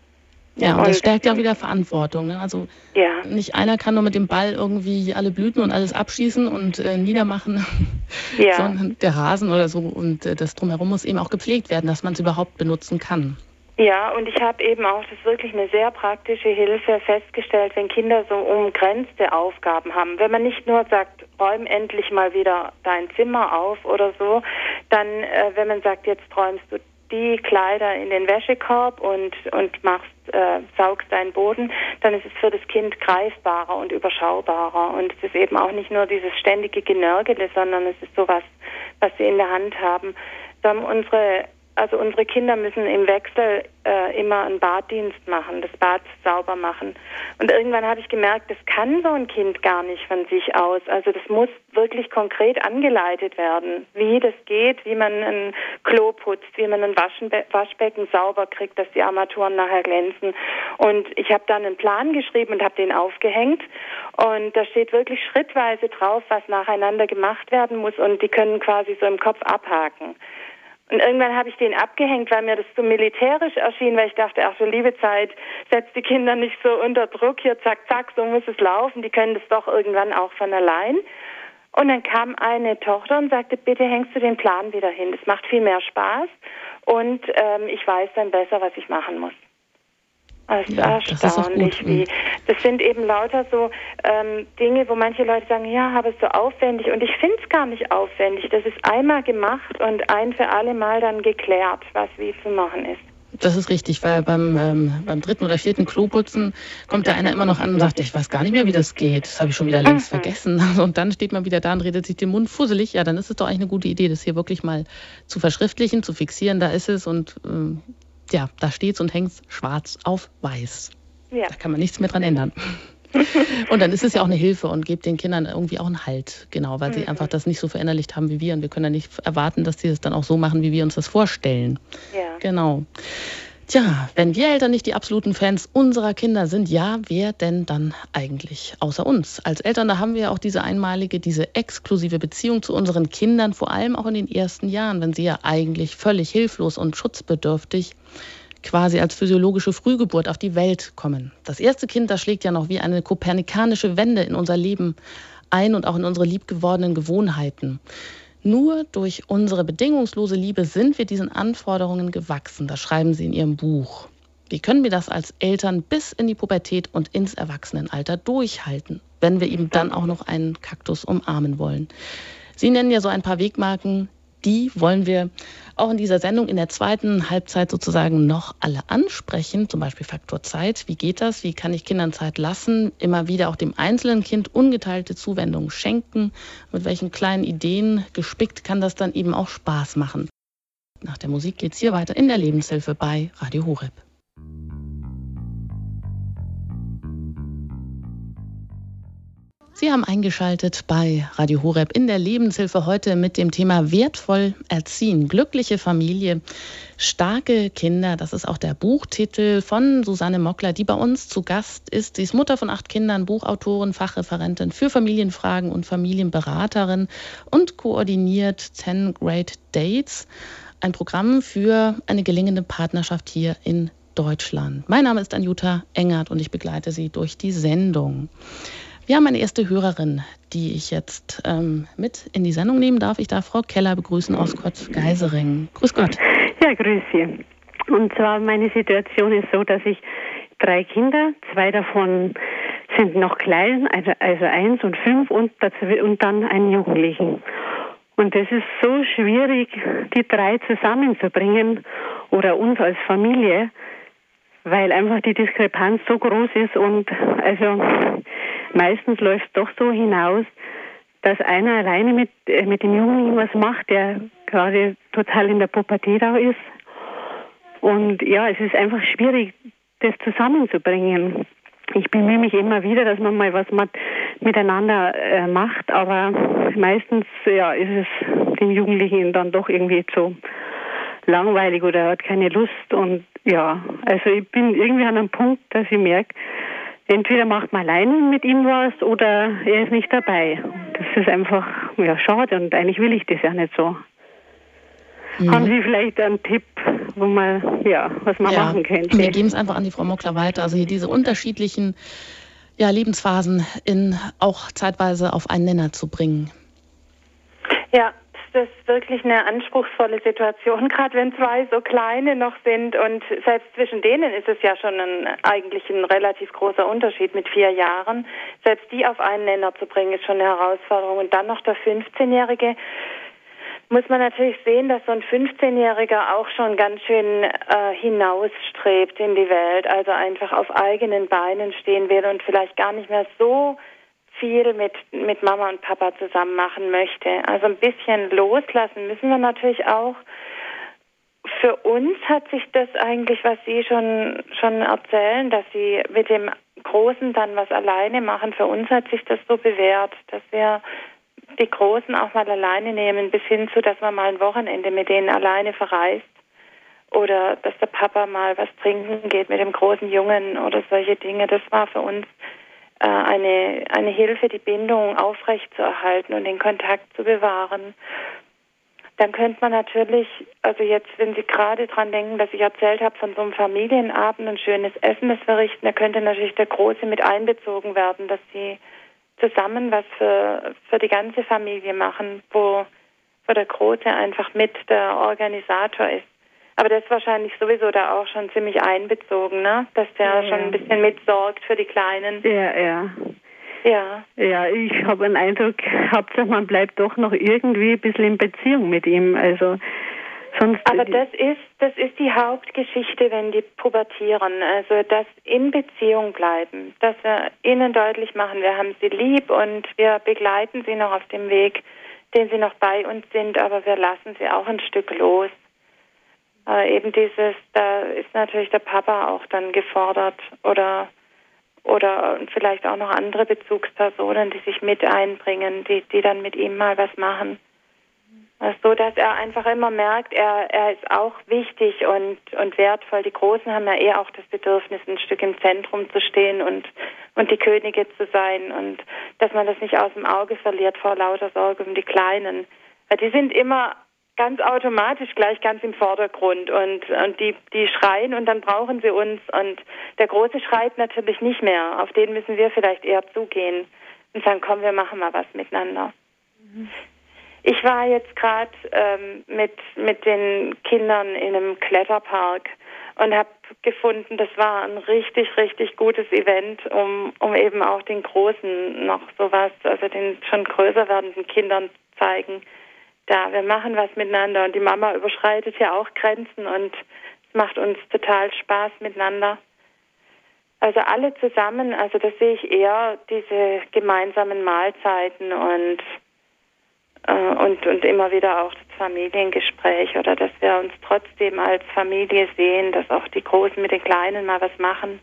Ja, und, und das stärkt ja auch wieder Verantwortung. Ne? Also ja. Nicht einer kann nur mit dem Ball irgendwie alle Blüten und alles abschießen und äh, niedermachen, ja. sondern der Rasen oder so. Und äh, das Drumherum muss eben auch gepflegt werden, dass man es überhaupt benutzen kann. Ja, und ich habe eben auch, das ist wirklich eine sehr praktische Hilfe, festgestellt, wenn Kinder so umgrenzte Aufgaben haben. Wenn man nicht nur sagt, räum endlich mal wieder dein Zimmer auf oder so, dann, äh, wenn man sagt, jetzt räumst du die Kleider in den Wäschekorb und, und machst, äh, saugst deinen Boden, dann ist es für das Kind greifbarer und überschaubarer. Und es ist eben auch nicht nur dieses ständige Genörgele, sondern es ist sowas, was sie in der Hand haben. Wir haben unsere Also unsere Kinder müssen im Wechsel äh, immer einen Baddienst machen, das Bad sauber machen. Und irgendwann habe ich gemerkt, das kann so ein Kind gar nicht von sich aus. Also das muss wirklich konkret angeleitet werden, wie das geht, wie man ein Klo putzt, wie man ein Waschbe- Waschbecken sauber kriegt, dass die Armaturen nachher glänzen. Und ich habe dann einen Plan geschrieben und habe den aufgehängt. Und da steht wirklich schrittweise drauf, was nacheinander gemacht werden muss. Und die können quasi so im Kopf abhaken. Und irgendwann habe ich den abgehängt, weil mir das so militärisch erschien, weil ich dachte, ach so liebe Zeit, setzt die Kinder nicht so unter Druck, hier zack, zack, so muss es laufen, die können das doch irgendwann auch von allein. Und dann kam eine Tochter und sagte, bitte hängst du den Plan wieder hin, das macht viel mehr Spaß und ähm, ich weiß dann besser, was ich machen muss. Das ist ja, erstaunlich, das ist wie. Das sind eben lauter so ähm, Dinge, wo manche Leute sagen, ja, aber es ist so aufwendig. Und ich finde es gar nicht aufwendig. Das ist einmal gemacht und ein für alle Mal dann geklärt, was wie zu machen ist. Das ist richtig, weil beim, ähm, beim dritten oder vierten Kloputzen kommt der einer immer noch an und sagt, ich weiß gar nicht mehr, wie das geht. Das habe ich schon wieder längst mhm. vergessen. Und dann steht man wieder da und redet sich den Mund fusselig. Ja, dann ist es doch eigentlich eine gute Idee, das hier wirklich mal zu verschriftlichen, zu fixieren. Da ist es und ähm, ja, da steht's und hängt's schwarz auf weiß. Ja. Da kann man nichts mehr dran ändern. Und dann ist es ja auch eine Hilfe und gibt den Kindern irgendwie auch einen Halt, genau, weil mhm. sie einfach das nicht so verinnerlicht haben wie wir und wir können ja nicht erwarten, dass sie es dann auch so machen, wie wir uns das vorstellen. Ja. Genau. Tja, wenn wir Eltern nicht die absoluten Fans unserer Kinder sind, ja, wer denn dann eigentlich außer uns? Als Eltern, da haben wir ja auch diese einmalige, diese exklusive Beziehung zu unseren Kindern, vor allem auch in den ersten Jahren, wenn sie ja eigentlich völlig hilflos und schutzbedürftig quasi als physiologische Frühgeburt auf die Welt kommen. Das erste Kind, das schlägt ja noch wie eine kopernikanische Wende in unser Leben ein und auch in unsere liebgewordenen Gewohnheiten. Nur durch unsere bedingungslose Liebe sind wir diesen Anforderungen gewachsen. Das schreiben Sie in Ihrem Buch. Wie können wir das als Eltern bis in die Pubertät und ins Erwachsenenalter durchhalten, wenn wir eben dann auch noch einen Kaktus umarmen wollen? Sie nennen ja so ein paar Wegmarken, die wollen wir auch in dieser Sendung in der zweiten Halbzeit sozusagen noch alle ansprechen, zum Beispiel Faktor Zeit. Wie geht das? Wie kann ich Kindern Zeit lassen? Immer wieder auch dem einzelnen Kind ungeteilte Zuwendung schenken. Mit welchen kleinen Ideen gespickt kann das dann eben auch Spaß machen? Nach der Musik geht's hier weiter in der Lebenshilfe bei Radio Horeb. Sie haben eingeschaltet bei Radio Horeb in der Lebenshilfe heute mit dem Thema wertvoll erziehen. Glückliche Familie, starke Kinder. Das ist auch der Buchtitel von Susanne Mockler, die bei uns zu Gast ist. Sie ist Mutter von acht Kindern, Buchautorin, Fachreferentin für Familienfragen und Familienberaterin und koordiniert zehn Great Dates, ein Programm für eine gelingende Partnerschaft hier in Deutschland. Mein Name ist Anjuta Engert und ich begleite Sie durch die Sendung. Wir haben eine erste Hörerin, die ich jetzt ähm, mit in die Sendung nehmen darf. Ich darf Frau Keller begrüßen aus Kotzgeisering. Grüß Gott. Ja, grüß Sie. Und zwar meine Situation ist so, dass ich drei Kinder, zwei davon sind noch klein, also, also eins und fünf und, dazu, und dann einen Jugendlichen. Und es ist so schwierig, die drei zusammenzubringen oder uns als Familie, weil einfach die Diskrepanz so groß ist und also meistens läuft es doch so hinaus, dass einer alleine mit, äh, mit dem Jugendlichen was macht, der gerade total in der Pubertät auch ist. Und ja, es ist einfach schwierig, das zusammenzubringen. Ich bemühe mich immer wieder, dass man mal was miteinander äh, macht, aber meistens ja, ist es dem Jugendlichen dann doch irgendwie so langweilig oder er hat keine Lust. Und ja, also ich bin irgendwie an einem Punkt, dass ich merke, entweder macht man alleine mit ihm was oder er ist nicht dabei. Das ist einfach ja, schade und eigentlich will ich das ja nicht so. Mhm. Haben Sie vielleicht einen Tipp, wo man, ja, was man ja, machen könnte? Wir geben es einfach an die Frau Mockler weiter. Also hier diese unterschiedlichen ja, Lebensphasen in auch zeitweise auf einen Nenner zu bringen. Ja, das ist wirklich eine anspruchsvolle Situation, gerade wenn zwei so kleine noch sind und selbst zwischen denen ist es ja schon ein, eigentlich ein relativ großer Unterschied mit vier Jahren. Selbst die auf einen Nenner zu bringen, ist schon eine Herausforderung. Und dann noch der fünfzehnjährige, muss man natürlich sehen, dass so ein fünfzehnjähriger auch schon ganz schön äh, hinausstrebt in die Welt, also einfach auf eigenen Beinen stehen will und vielleicht gar nicht mehr so viel mit, mit Mama und Papa zusammen machen möchte. Also ein bisschen loslassen müssen wir natürlich auch. Für uns hat sich das eigentlich, was Sie schon, schon erzählen, dass Sie mit dem Großen dann was alleine machen, für uns hat sich das so bewährt, dass wir die Großen auch mal alleine nehmen, bis hin zu, dass man mal ein Wochenende mit denen alleine verreist oder dass der Papa mal was trinken geht mit dem großen Jungen oder solche Dinge. Das war für uns äh, eine, eine Hilfe, die Bindung aufrechtzuerhalten und den Kontakt zu bewahren. Dann könnte man natürlich, also jetzt, wenn Sie gerade dran denken, dass ich erzählt habe von so einem Familienabend und schönes Essen, das verrichten, da könnte natürlich der Große mit einbezogen werden, dass sie zusammen was für, für die ganze Familie machen, wo, wo der Große einfach mit der Organisator ist. Aber das ist wahrscheinlich sowieso da auch schon ziemlich einbezogen, ne? Dass der ja, schon ein bisschen mitsorgt für die Kleinen. Ja, ja. Ja. Ja, ich habe einen Eindruck, Hauptsache man bleibt doch noch irgendwie ein bisschen in Beziehung mit ihm. Also sonst. Aber das ist, das ist die Hauptgeschichte, wenn die pubertieren. Also das in Beziehung bleiben, dass wir ihnen deutlich machen, wir haben sie lieb und wir begleiten sie noch auf dem Weg, den sie noch bei uns sind, aber wir lassen sie auch ein Stück los. Aber eben dieses, da ist natürlich der Papa auch dann gefordert oder oder vielleicht auch noch andere Bezugspersonen, die sich mit einbringen, die, die dann mit ihm mal was machen. So, dass er einfach immer merkt, er, er ist auch wichtig und, und wertvoll. Die Großen haben ja eher auch das Bedürfnis, ein Stück im Zentrum zu stehen und, und die Könige zu sein und dass man das nicht aus dem Auge verliert vor lauter Sorge um die Kleinen. Weil die sind immer ganz automatisch gleich ganz im Vordergrund und, und die, die schreien und dann brauchen sie uns und der Große schreit natürlich nicht mehr. Auf den müssen wir vielleicht eher zugehen und sagen, komm, wir machen mal was miteinander. Mhm. Ich war jetzt gerade ähm, mit, mit den Kindern in einem Kletterpark und habe gefunden, das war ein richtig, richtig gutes Event, um, um eben auch den Großen noch sowas, also den schon größer werdenden Kindern zu zeigen, da, wir machen was miteinander und die Mama überschreitet ja auch Grenzen und es macht uns total Spaß miteinander. Also alle zusammen, also das sehe ich eher, diese gemeinsamen Mahlzeiten und, äh, und, und immer wieder auch das Familiengespräch oder dass wir uns trotzdem als Familie sehen, dass auch die Großen mit den Kleinen mal was machen.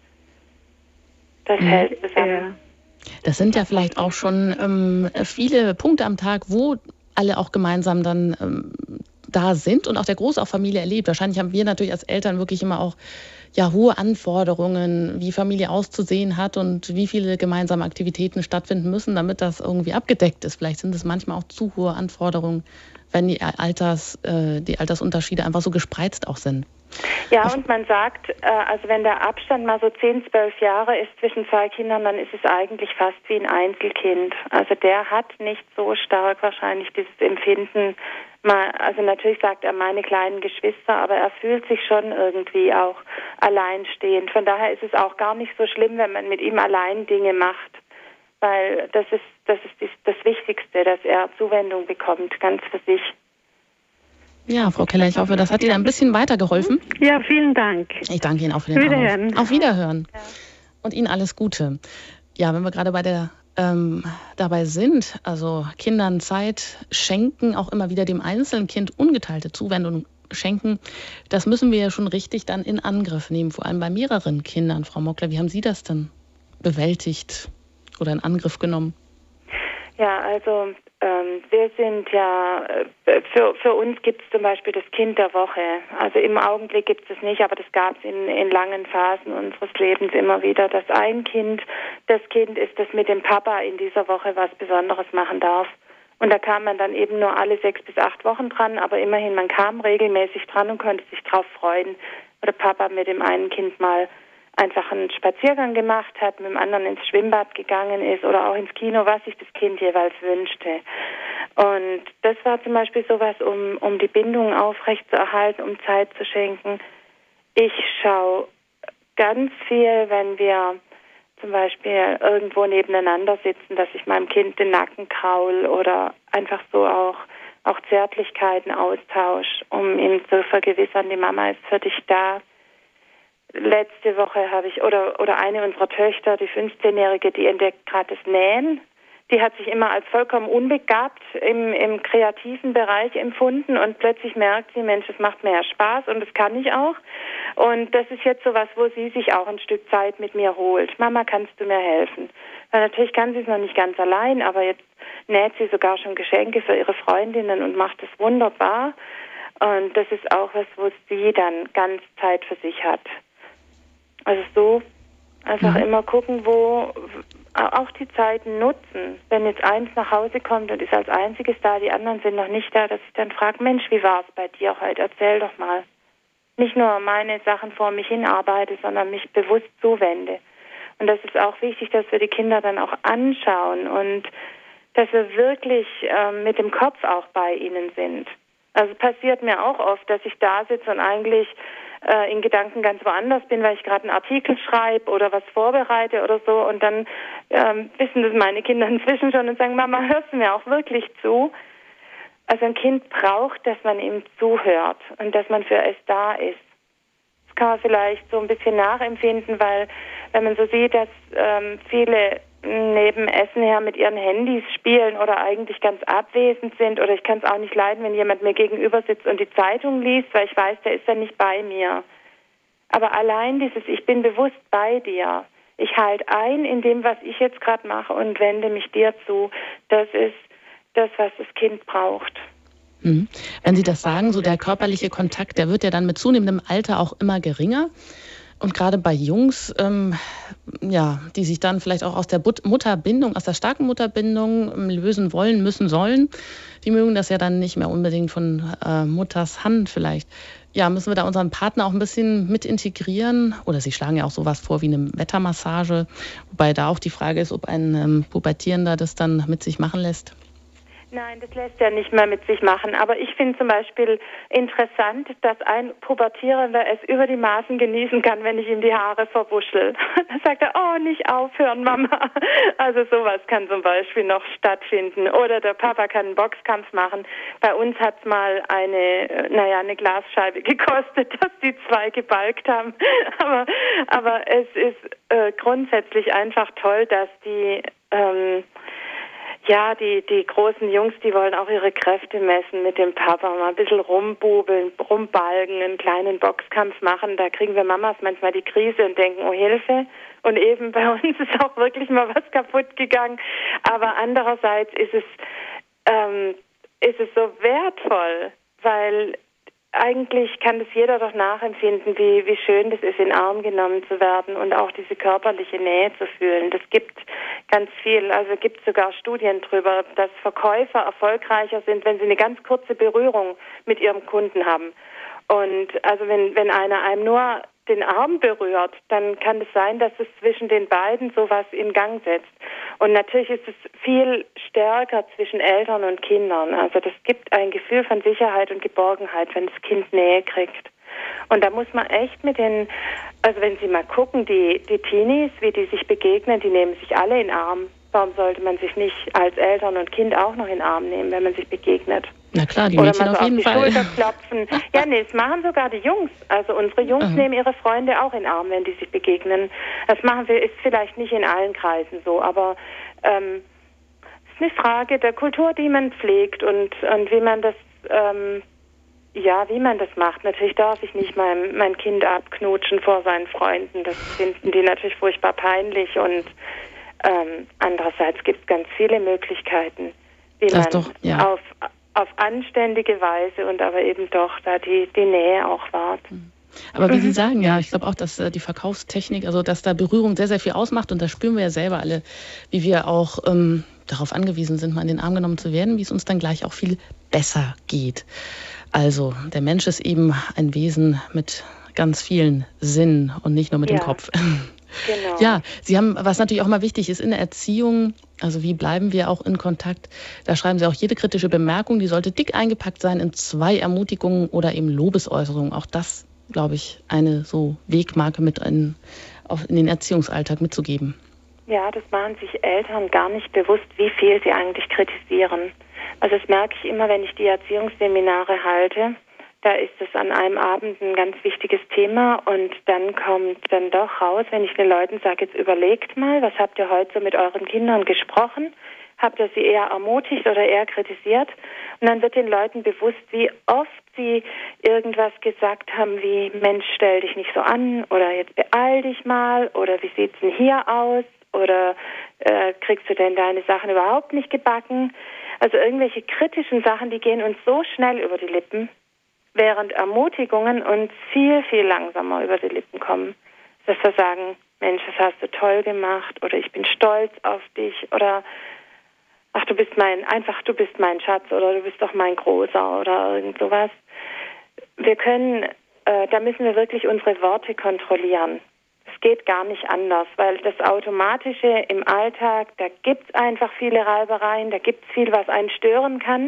Das mhm. hält zusammen. Das sind ja vielleicht auch schon ähm, viele Punkte am Tag, wo alle auch gemeinsam dann ähm, da sind und auch der Große auch Familie erlebt. Wahrscheinlich haben wir natürlich als Eltern wirklich immer auch ja hohe Anforderungen, wie Familie auszusehen hat und wie viele gemeinsame Aktivitäten stattfinden müssen, damit das irgendwie abgedeckt ist. Vielleicht sind es manchmal auch zu hohe Anforderungen, wenn die Alters, äh, die Altersunterschiede einfach so gespreizt auch sind. Ja, und man sagt, äh, also wenn der Abstand mal so zehn, zwölf Jahre ist zwischen zwei Kindern, dann ist es eigentlich fast wie ein Einzelkind. Also der hat nicht so stark wahrscheinlich dieses Empfinden. Mal, also natürlich sagt er meine kleinen Geschwister, aber er fühlt sich schon irgendwie auch alleinstehend. Von daher ist es auch gar nicht so schlimm, wenn man mit ihm allein Dinge macht, weil das ist das ist das Wichtigste, dass er Zuwendung bekommt, ganz für sich. Ja, Frau Keller, ich hoffe, das hat Ihnen ein bisschen weitergeholfen. Ja, vielen Dank. Ich danke Ihnen auch für den Wiederhören. Anruf. Auf Wiederhören. Ja. Und Ihnen alles Gute. Ja, wenn wir gerade bei der ähm, dabei sind, also Kindern Zeit schenken, auch immer wieder dem einzelnen Kind ungeteilte Zuwendung schenken, das müssen wir ja schon richtig dann in Angriff nehmen, vor allem bei mehreren Kindern. Frau Mockler, wie haben Sie das denn bewältigt oder in Angriff genommen? Ja, also ähm, wir sind ja, äh, für, für uns gibt es zum Beispiel das Kind der Woche. Also im Augenblick gibt es es nicht, aber das gab es in, in langen Phasen unseres Lebens immer wieder, dass ein Kind das Kind ist, das mit dem Papa in dieser Woche was Besonderes machen darf. Und da kam man dann eben nur alle sechs bis acht Wochen dran, aber immerhin, man kam regelmäßig dran und konnte sich drauf freuen. Oder Papa mit dem einen Kind mal einfach einen Spaziergang gemacht hat, mit dem anderen ins Schwimmbad gegangen ist oder auch ins Kino, was sich das Kind jeweils wünschte. Und das war zum Beispiel sowas, um, um die Bindung aufrechtzuerhalten, um Zeit zu schenken. Ich schaue ganz viel, wenn wir zum Beispiel irgendwo nebeneinander sitzen, dass ich meinem Kind den Nacken kraul oder einfach so auch, auch Zärtlichkeiten austausche, um ihm zu vergewissern, die Mama ist für dich da. Letzte Woche habe ich, oder oder eine unserer Töchter, die fünfzehnjährige, die entdeckt gerade das Nähen. Die hat sich immer als vollkommen unbegabt im, im kreativen Bereich empfunden und plötzlich merkt sie, Mensch, es macht mir ja Spaß und das kann ich auch. Und das ist jetzt sowas, wo sie sich auch ein Stück Zeit mit mir holt. Mama, kannst du mir helfen? Weil natürlich kann sie es noch nicht ganz allein, aber jetzt näht sie sogar schon Geschenke für ihre Freundinnen und macht es wunderbar. Und das ist auch was, wo sie dann ganz Zeit für sich hat. Also so einfach mhm. immer gucken, wo auch die Zeiten nutzen. Wenn jetzt eins nach Hause kommt und ist als einziges da, die anderen sind noch nicht da, dass ich dann frage, Mensch, wie war es bei dir heute? Erzähl doch mal. Nicht nur meine Sachen vor mich hin arbeite, sondern mich bewusst zuwende. Und das ist auch wichtig, dass wir die Kinder dann auch anschauen und dass wir wirklich äh, mit dem Kopf auch bei ihnen sind. Also passiert mir auch oft, dass ich da sitze und eigentlich äh, in Gedanken ganz woanders bin, weil ich gerade einen Artikel schreibe oder was vorbereite oder so. Und dann ähm, wissen das meine Kinder inzwischen schon und sagen, Mama, hörst du mir auch wirklich zu? Also ein Kind braucht, dass man ihm zuhört und dass man für es da ist. Das kann man vielleicht so ein bisschen nachempfinden, weil wenn man so sieht, dass ähm, viele neben Essen her mit ihren Handys spielen oder eigentlich ganz abwesend sind, oder ich kann es auch nicht leiden, wenn jemand mir gegenüber sitzt und die Zeitung liest, weil ich weiß, der ist ja nicht bei mir. Aber allein dieses, ich bin bewusst bei dir, ich halte ein in dem, was ich jetzt gerade mache und wende mich dir zu, das ist das, was das Kind braucht. Mhm. Wenn Sie das sagen, so der körperliche Kontakt, der wird ja dann mit zunehmendem Alter auch immer geringer. Und gerade bei Jungs, ähm, ja, die sich dann vielleicht auch aus der But- Mutterbindung, aus der starken Mutterbindung ähm, lösen wollen, müssen, sollen, die mögen das ja dann nicht mehr unbedingt von äh, Mutters Hand vielleicht. Ja, müssen wir da unseren Partner auch ein bisschen mit integrieren? Oder Sie schlagen ja auch sowas vor wie eine Wettermassage, wobei da auch die Frage ist, ob ein ähm, Pubertierender das dann mit sich machen lässt. Nein, das lässt er nicht mehr mit sich machen. Aber ich finde zum Beispiel interessant, dass ein Pubertierender es über die Maßen genießen kann, wenn ich ihm die Haare verwuschel. Dann sagt er, oh, nicht aufhören, Mama. Also sowas kann zum Beispiel noch stattfinden. Oder der Papa kann einen Boxkampf machen. Bei uns hat es mal eine, naja, eine Glasscheibe gekostet, dass die zwei gebalgt haben. Aber, aber es ist äh, grundsätzlich einfach toll, dass die... Ähm, Ja, die, die großen Jungs, die wollen auch ihre Kräfte messen mit dem Papa, mal ein bisschen rumbubeln, rumbalgen, einen kleinen Boxkampf machen. Da kriegen wir Mamas manchmal die Krise und denken, oh Hilfe. Und eben bei uns ist auch wirklich mal was kaputt gegangen. Aber andererseits ist es, ähm, ist es so wertvoll, weil eigentlich kann das jeder doch nachempfinden, wie, wie schön das ist, in den Arm genommen zu werden und auch diese körperliche Nähe zu fühlen. Das gibt ganz viel. Also gibt es sogar Studien darüber, dass Verkäufer erfolgreicher sind, wenn sie eine ganz kurze Berührung mit ihrem Kunden haben. Und also wenn, wenn einer einem nur den Arm berührt, dann kann es sein, dass es zwischen den beiden sowas in Gang setzt. Und natürlich ist es viel stärker zwischen Eltern und Kindern. Also das gibt ein Gefühl von Sicherheit und Geborgenheit, wenn das Kind Nähe kriegt. Und da muss man echt mit den, also wenn Sie mal gucken, die, die Teenies, wie die sich begegnen, die nehmen sich alle in den Arm. Warum sollte man sich nicht als Eltern und Kind auch noch in den Arm nehmen, wenn man sich begegnet? Na klar, die Oder Mädchen mal so auf jeden auf die Fall. Schulter klopfen. Ja, nee, das machen sogar die Jungs. Also unsere Jungs Mhm. nehmen ihre Freunde auch in den Arm, wenn die sich begegnen. Das machen wir, ist vielleicht nicht in allen Kreisen so, aber ähm, es ist eine Frage der Kultur, die man pflegt und, und wie man das, ähm, ja, wie man das macht. Natürlich darf ich nicht mein, mein Kind abknutschen vor seinen Freunden. Das finden die natürlich furchtbar peinlich und ähm, andererseits gibt es ganz viele Möglichkeiten, wie Das man doch, ja. auf auf anständige Weise und aber eben doch da die, die Nähe auch wahrt. Aber wie Mhm. Sie sagen, ja, ich glaube auch, dass äh, die Verkaufstechnik, also dass da Berührung sehr, sehr viel ausmacht und das spüren wir ja selber alle, wie wir auch ähm, darauf angewiesen sind, mal in den Arm genommen zu werden, wie es uns dann gleich auch viel besser geht. Also der Mensch ist eben ein Wesen mit ganz vielen Sinnen und nicht nur mit Ja. dem Kopf. Genau. Ja, Sie haben, was natürlich auch mal wichtig ist in der Erziehung, also wie bleiben wir auch in Kontakt, da schreiben Sie auch, jede kritische Bemerkung, die sollte dick eingepackt sein in zwei Ermutigungen oder eben Lobesäußerungen. Auch das, glaube ich, eine so Wegmarke mit in, auf, in den Erziehungsalltag mitzugeben. Ja, das machen sich Eltern gar nicht bewusst, wie viel sie eigentlich kritisieren. Also das merke ich immer, wenn ich die Erziehungsseminare halte. Da ist es an einem Abend ein ganz wichtiges Thema und dann kommt dann doch raus, wenn ich den Leuten sage, jetzt überlegt mal, was habt ihr heute so mit euren Kindern gesprochen? Habt ihr sie eher ermutigt oder eher kritisiert? Und dann wird den Leuten bewusst, wie oft sie irgendwas gesagt haben wie, Mensch, stell dich nicht so an oder jetzt beeil dich mal oder wie sieht's denn hier aus oder äh, kriegst du denn deine Sachen überhaupt nicht gebacken? Also irgendwelche kritischen Sachen, die gehen uns so schnell über die Lippen, während Ermutigungen uns viel, viel langsamer über die Lippen kommen. Dass wir sagen, Mensch, das hast du toll gemacht oder ich bin stolz auf dich oder ach, du bist mein, einfach du bist mein Schatz oder du bist doch mein Großer oder irgend sowas. Wir können, äh, da müssen wir wirklich unsere Worte kontrollieren. Es geht gar nicht anders, weil das Automatische im Alltag, da gibt es einfach viele Reibereien, da gibt es viel, was einen stören kann.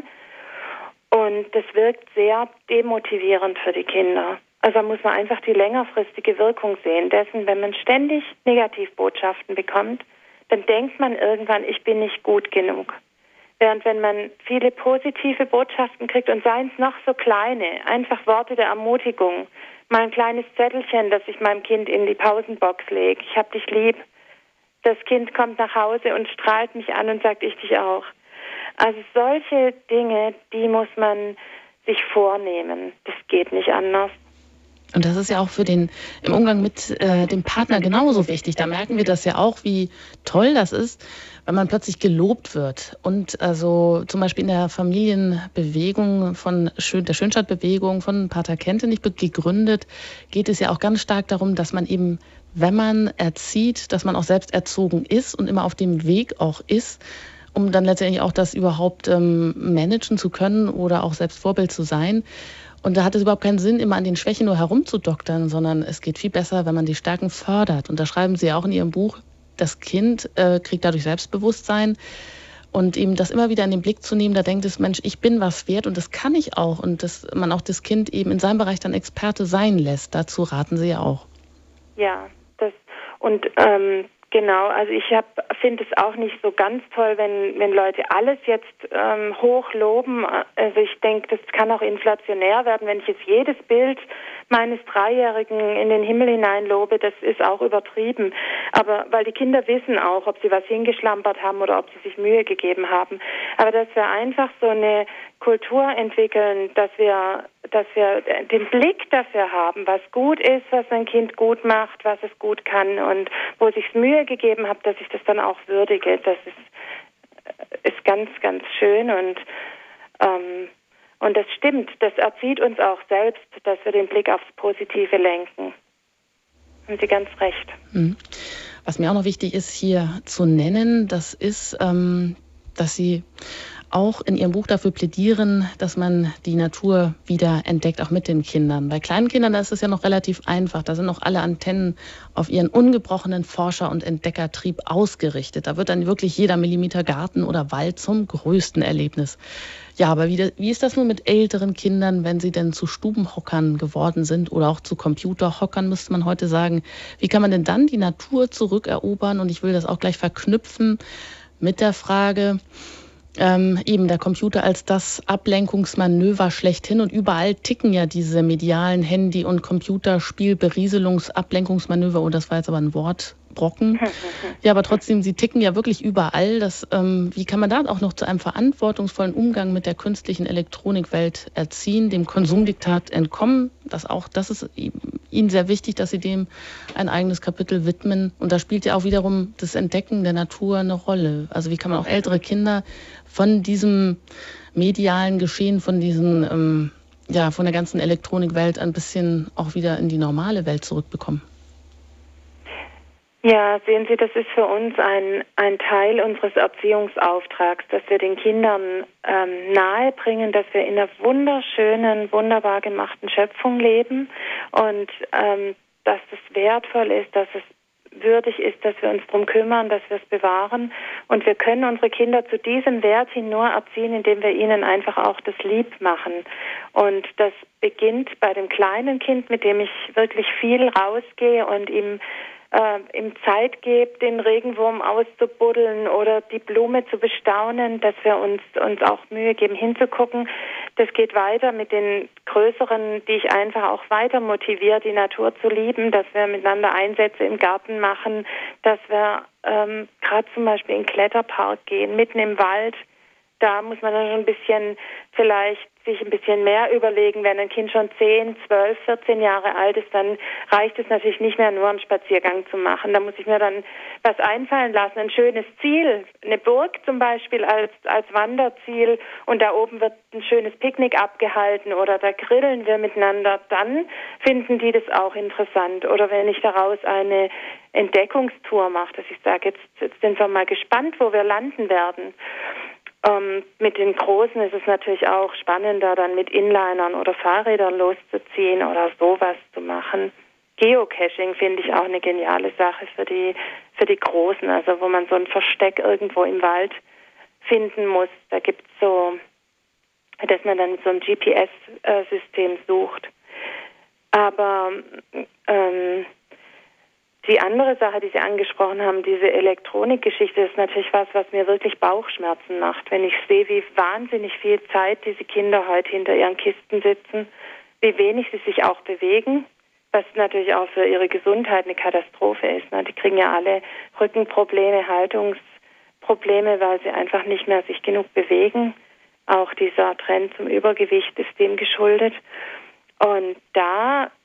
Und das wirkt sehr demotivierend für die Kinder. Also da muss man einfach die längerfristige Wirkung sehen dessen, wenn man ständig Negativbotschaften bekommt, dann denkt man irgendwann, ich bin nicht gut genug. Während wenn man viele positive Botschaften kriegt und seien es noch so kleine, einfach Worte der Ermutigung, mal ein kleines Zettelchen, das ich meinem Kind in die Pausenbox lege, ich hab dich lieb. Das Kind kommt nach Hause und strahlt mich an und sagt, ich dich auch. Also solche Dinge, die muss man sich vornehmen. Das geht nicht anders. Und das ist ja auch für den im Umgang mit äh, dem Partner genauso wichtig. Da merken wir das ja auch, wie toll das ist, wenn man plötzlich gelobt wird. Und also zum Beispiel in der Familienbewegung von Schön, der Schönstadtbewegung von Pater Kentenich gegründet, geht es ja auch ganz stark darum, dass man eben, wenn man erzieht, dass man auch selbst erzogen ist und immer auf dem Weg auch ist, um dann letztendlich auch das überhaupt ähm, managen zu können oder auch selbst Vorbild zu sein. Und da hat es überhaupt keinen Sinn, immer an den Schwächen nur herumzudoktern, sondern es geht viel besser, wenn man die Stärken fördert. Und da schreiben Sie ja auch in Ihrem Buch, das Kind äh, kriegt dadurch Selbstbewusstsein und eben das immer wieder in den Blick zu nehmen, da denkt es, Mensch, ich bin was wert und das kann ich auch. Und dass man auch das Kind eben in seinem Bereich dann Experte sein lässt. Dazu raten Sie ja auch. Ja, das und ähm genau, also ich finde es auch nicht so ganz toll, wenn, wenn Leute alles jetzt ähm, hochloben. Also ich denke, das kann auch inflationär werden, wenn ich jetzt jedes Bild meines Dreijährigen in den Himmel hinein lobe, das ist auch übertrieben. Aber weil die Kinder wissen auch, ob sie was hingeschlampert haben oder ob sie sich Mühe gegeben haben. Aber dass wir einfach so eine Kultur entwickeln, dass wir, dass wir den Blick dafür haben, was gut ist, was ein Kind gut macht, was es gut kann und wo es sich Mühe gegeben hat, dass ich das dann auch würdige. Das ist, ist ganz, ganz schön und ähm, und das stimmt, das erzieht uns auch selbst, dass wir den Blick aufs Positive lenken. Haben Sie ganz recht. Was mir auch noch wichtig ist, hier zu nennen, das ist, ähm, dass Sie auch in Ihrem Buch dafür plädieren, dass man die Natur wieder entdeckt, auch mit den Kindern. Bei kleinen Kindern, da ist es ja noch relativ einfach. Da sind noch alle Antennen auf ihren ungebrochenen Forscher- und Entdeckertrieb ausgerichtet. Da wird dann wirklich jeder Millimeter Garten oder Wald zum größten Erlebnis. Ja, aber wie, wie ist das nun mit älteren Kindern, wenn sie denn zu Stubenhockern geworden sind oder auch zu Computerhockern, müsste man heute sagen. Wie kann man denn dann die Natur zurückerobern? Und ich will das auch gleich verknüpfen mit der Frage, Ähm, eben der Computer als das Ablenkungsmanöver schlechthin und überall ticken ja diese medialen Handy- und Computerspiel-Berieselungs-Ablenkungsmanöver, oh, das war jetzt aber ein Wortbrocken. Ja, aber trotzdem, sie ticken ja wirklich überall. Das, ähm, wie kann man da auch noch zu einem verantwortungsvollen Umgang mit der künstlichen Elektronikwelt erziehen, dem Konsumdiktat entkommen? Das auch, das ist Ihnen sehr wichtig, dass Sie dem ein eigenes Kapitel widmen. Und da spielt ja auch wiederum das Entdecken der Natur eine Rolle. Also wie kann man auch ältere Kinder von diesem medialen Geschehen, von diesen, ähm, ja, von der ganzen Elektronikwelt ein bisschen auch wieder in die normale Welt zurückbekommen? Ja, sehen Sie, das ist für uns ein, ein Teil unseres Erziehungsauftrags, dass wir den Kindern ähm, nahebringen, dass wir in einer wunderschönen, wunderbar gemachten Schöpfung leben und ähm, dass es wertvoll ist, dass es würdig ist, dass wir uns darum kümmern, dass wir es bewahren. Und wir können unsere Kinder zu diesem Wert hin nur erziehen, indem wir ihnen einfach auch das lieb machen. Und das beginnt bei dem kleinen Kind, mit dem ich wirklich viel rausgehe und ihm äh, ihm Zeit gebe, den Regenwurm auszubuddeln oder die Blume zu bestaunen, dass wir uns, uns auch Mühe geben, hinzugucken. Das geht weiter mit den Größeren, die ich einfach auch weiter motiviere, die Natur zu lieben, dass wir miteinander Einsätze im Garten machen, dass wir ähm, gerade zum Beispiel in den Kletterpark gehen, mitten im Wald. Da muss man dann schon ein bisschen vielleicht sich ein bisschen mehr überlegen. Wenn ein Kind schon zehn, zwölf, vierzehn Jahre alt ist, dann reicht es natürlich nicht mehr nur einen Spaziergang zu machen. Da muss ich mir dann was einfallen lassen, ein schönes Ziel, eine Burg zum Beispiel als, als Wanderziel und da oben wird ein schönes Picknick abgehalten oder da grillen wir miteinander. Dann finden die das auch interessant. Oder wenn ich daraus eine Entdeckungstour mache, dass ich sage, jetzt, jetzt sind wir mal gespannt, wo wir landen werden. Ähm, mit den Großen ist es natürlich auch spannender, dann mit Inlinern oder Fahrrädern loszuziehen oder sowas zu machen. Geocaching finde ich auch eine geniale Sache für die für die Großen, also wo man so ein Versteck irgendwo im Wald finden muss. Da gibt es so, dass man dann mit so einem G P S-System sucht. Aber ähm, die andere Sache, die Sie angesprochen haben, diese Elektronikgeschichte, ist natürlich was, was mir wirklich Bauchschmerzen macht, wenn ich sehe, wie wahnsinnig viel Zeit diese Kinder heute hinter ihren Kisten sitzen, wie wenig sie sich auch bewegen, was natürlich auch für ihre Gesundheit eine Katastrophe ist. Die kriegen ja alle Rückenprobleme, Haltungsprobleme, weil sie einfach nicht mehr sich genug bewegen. Auch dieser Trend zum Übergewicht ist dem geschuldet. Und da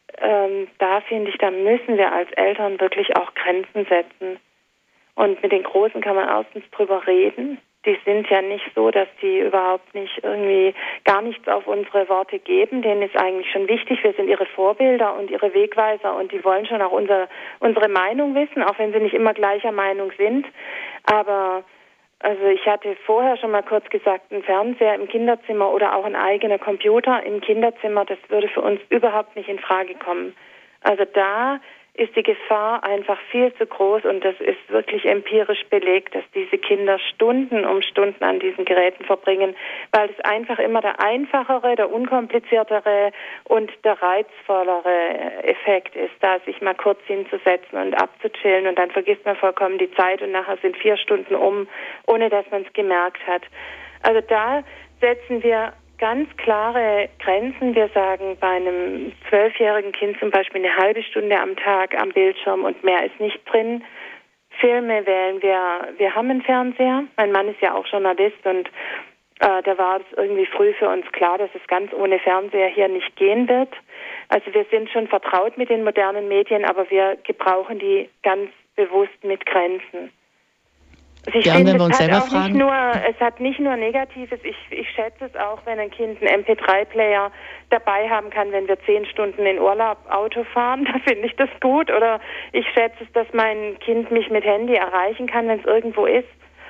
ähm, da finde ich, da müssen wir als Eltern wirklich auch Grenzen setzen. Und mit den Großen kann man erstens drüber reden. Die sind ja nicht so, dass die überhaupt nicht irgendwie gar nichts auf unsere Worte geben. Denen ist eigentlich schon wichtig, wir sind ihre Vorbilder und ihre Wegweiser und die wollen schon auch unser, unsere Meinung wissen, auch wenn sie nicht immer gleicher Meinung sind. Aber also ich hatte vorher schon mal kurz gesagt, ein Fernseher im Kinderzimmer oder auch ein eigener Computer im Kinderzimmer, das würde für uns überhaupt nicht in Frage kommen. Also da ist die Gefahr einfach viel zu groß und das ist wirklich empirisch belegt, dass diese Kinder Stunden um Stunden an diesen Geräten verbringen, weil es einfach immer der einfachere, der unkompliziertere und der reizvollere Effekt ist, da sich mal kurz hinzusetzen und abzuchillen und dann vergisst man vollkommen die Zeit und nachher sind vier Stunden um, ohne dass man es gemerkt hat. Also da setzen wir ganz klare Grenzen. Wir sagen bei einem zwölfjährigen Kind zum Beispiel eine halbe Stunde am Tag am Bildschirm und mehr ist nicht drin. Filme wählen wir, wir haben einen Fernseher. Mein Mann ist ja auch Journalist und äh, da war es irgendwie früh für uns klar, dass es ganz ohne Fernseher hier nicht gehen wird. Also wir sind schon vertraut mit den modernen Medien, aber wir gebrauchen die ganz bewusst mit Grenzen. Also ich ja, finde, wenn wir uns es hat selber auch fragen. nicht nur, es hat nicht nur Negatives. Ich, ich schätze es auch, wenn ein Kind einen M P drei Player dabei haben kann, wenn wir zehn Stunden in Urlaub Auto fahren. Da finde ich das gut. Oder ich schätze es, dass mein Kind mich mit Handy erreichen kann, wenn es irgendwo ist.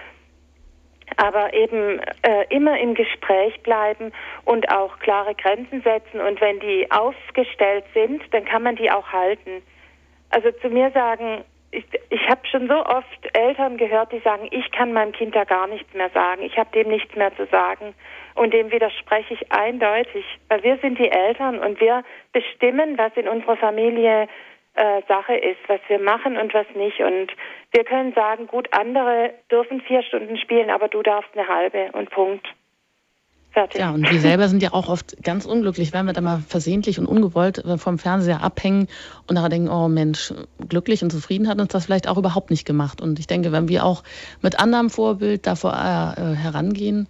Aber eben äh, immer im Gespräch bleiben und auch klare Grenzen setzen. Und wenn die aufgestellt sind, dann kann man die auch halten. Also zu mir sagen, Ich, ich habe schon so oft Eltern gehört, die sagen, ich kann meinem Kind da gar nichts mehr sagen. Ich habe dem nichts mehr zu sagen. Und dem widerspreche ich eindeutig, weil wir sind die Eltern und wir bestimmen, was in unserer Familie äh, Sache ist, was wir machen und was nicht. Und wir können sagen, gut, andere dürfen vier Stunden spielen, aber du darfst eine halbe und Punkt. Fertig. Ja, und wir selber sind ja auch oft ganz unglücklich, wenn wir da mal versehentlich und ungewollt vom Fernseher abhängen und nachher denken, oh Mensch, glücklich und zufrieden hat uns das vielleicht auch überhaupt nicht gemacht. Und ich denke, wenn wir auch mit anderem Vorbild davor äh, herangehen,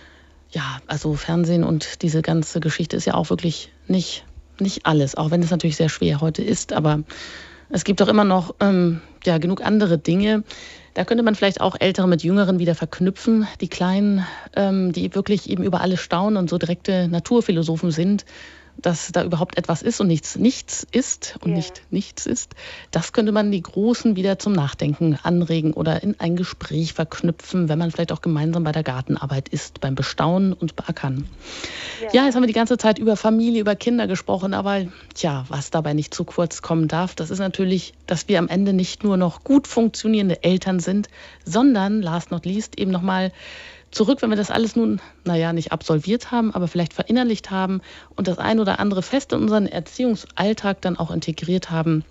ja, also Fernsehen und diese ganze Geschichte ist ja auch wirklich nicht, nicht alles, auch wenn es natürlich sehr schwer heute ist, aber es gibt doch immer noch ähm, ja, genug andere Dinge. Da könnte man vielleicht auch Ältere mit Jüngeren wieder verknüpfen, die Kleinen, ähm, die wirklich eben über alles staunen und so direkte Naturphilosophen sind, dass da überhaupt etwas ist und nichts nichts ist und ja. nicht nichts ist. Das könnte man die Großen wieder zum Nachdenken anregen oder in ein Gespräch verknüpfen, wenn man vielleicht auch gemeinsam bei der Gartenarbeit ist, beim Bestaunen und Beackern. Ja. ja, jetzt haben wir die ganze Zeit über Familie, über Kinder gesprochen, aber tja, was dabei nicht zu kurz kommen darf, das ist natürlich, dass wir am Ende nicht nur noch gut funktionierende Eltern sind, sondern, last not least, eben nochmal zurück, wenn wir das alles nun, naja, nicht absolviert haben, aber vielleicht verinnerlicht haben und das ein oder andere fest in unseren Erziehungsalltag dann auch integriert haben.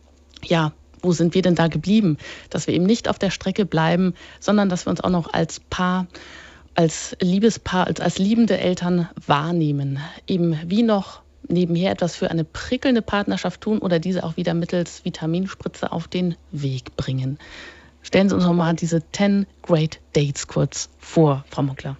Ja, wo sind wir denn da geblieben? Dass wir eben nicht auf der Strecke bleiben, sondern dass wir uns auch noch als Paar, als Liebespaar, als, als liebende Eltern wahrnehmen. Eben wie noch nebenher etwas für eine prickelnde Partnerschaft tun oder diese auch wieder mittels Vitaminspritze auf den Weg bringen. Stellen Sie uns noch mal diese Ten Great Dates kurz vor, Frau Muckler.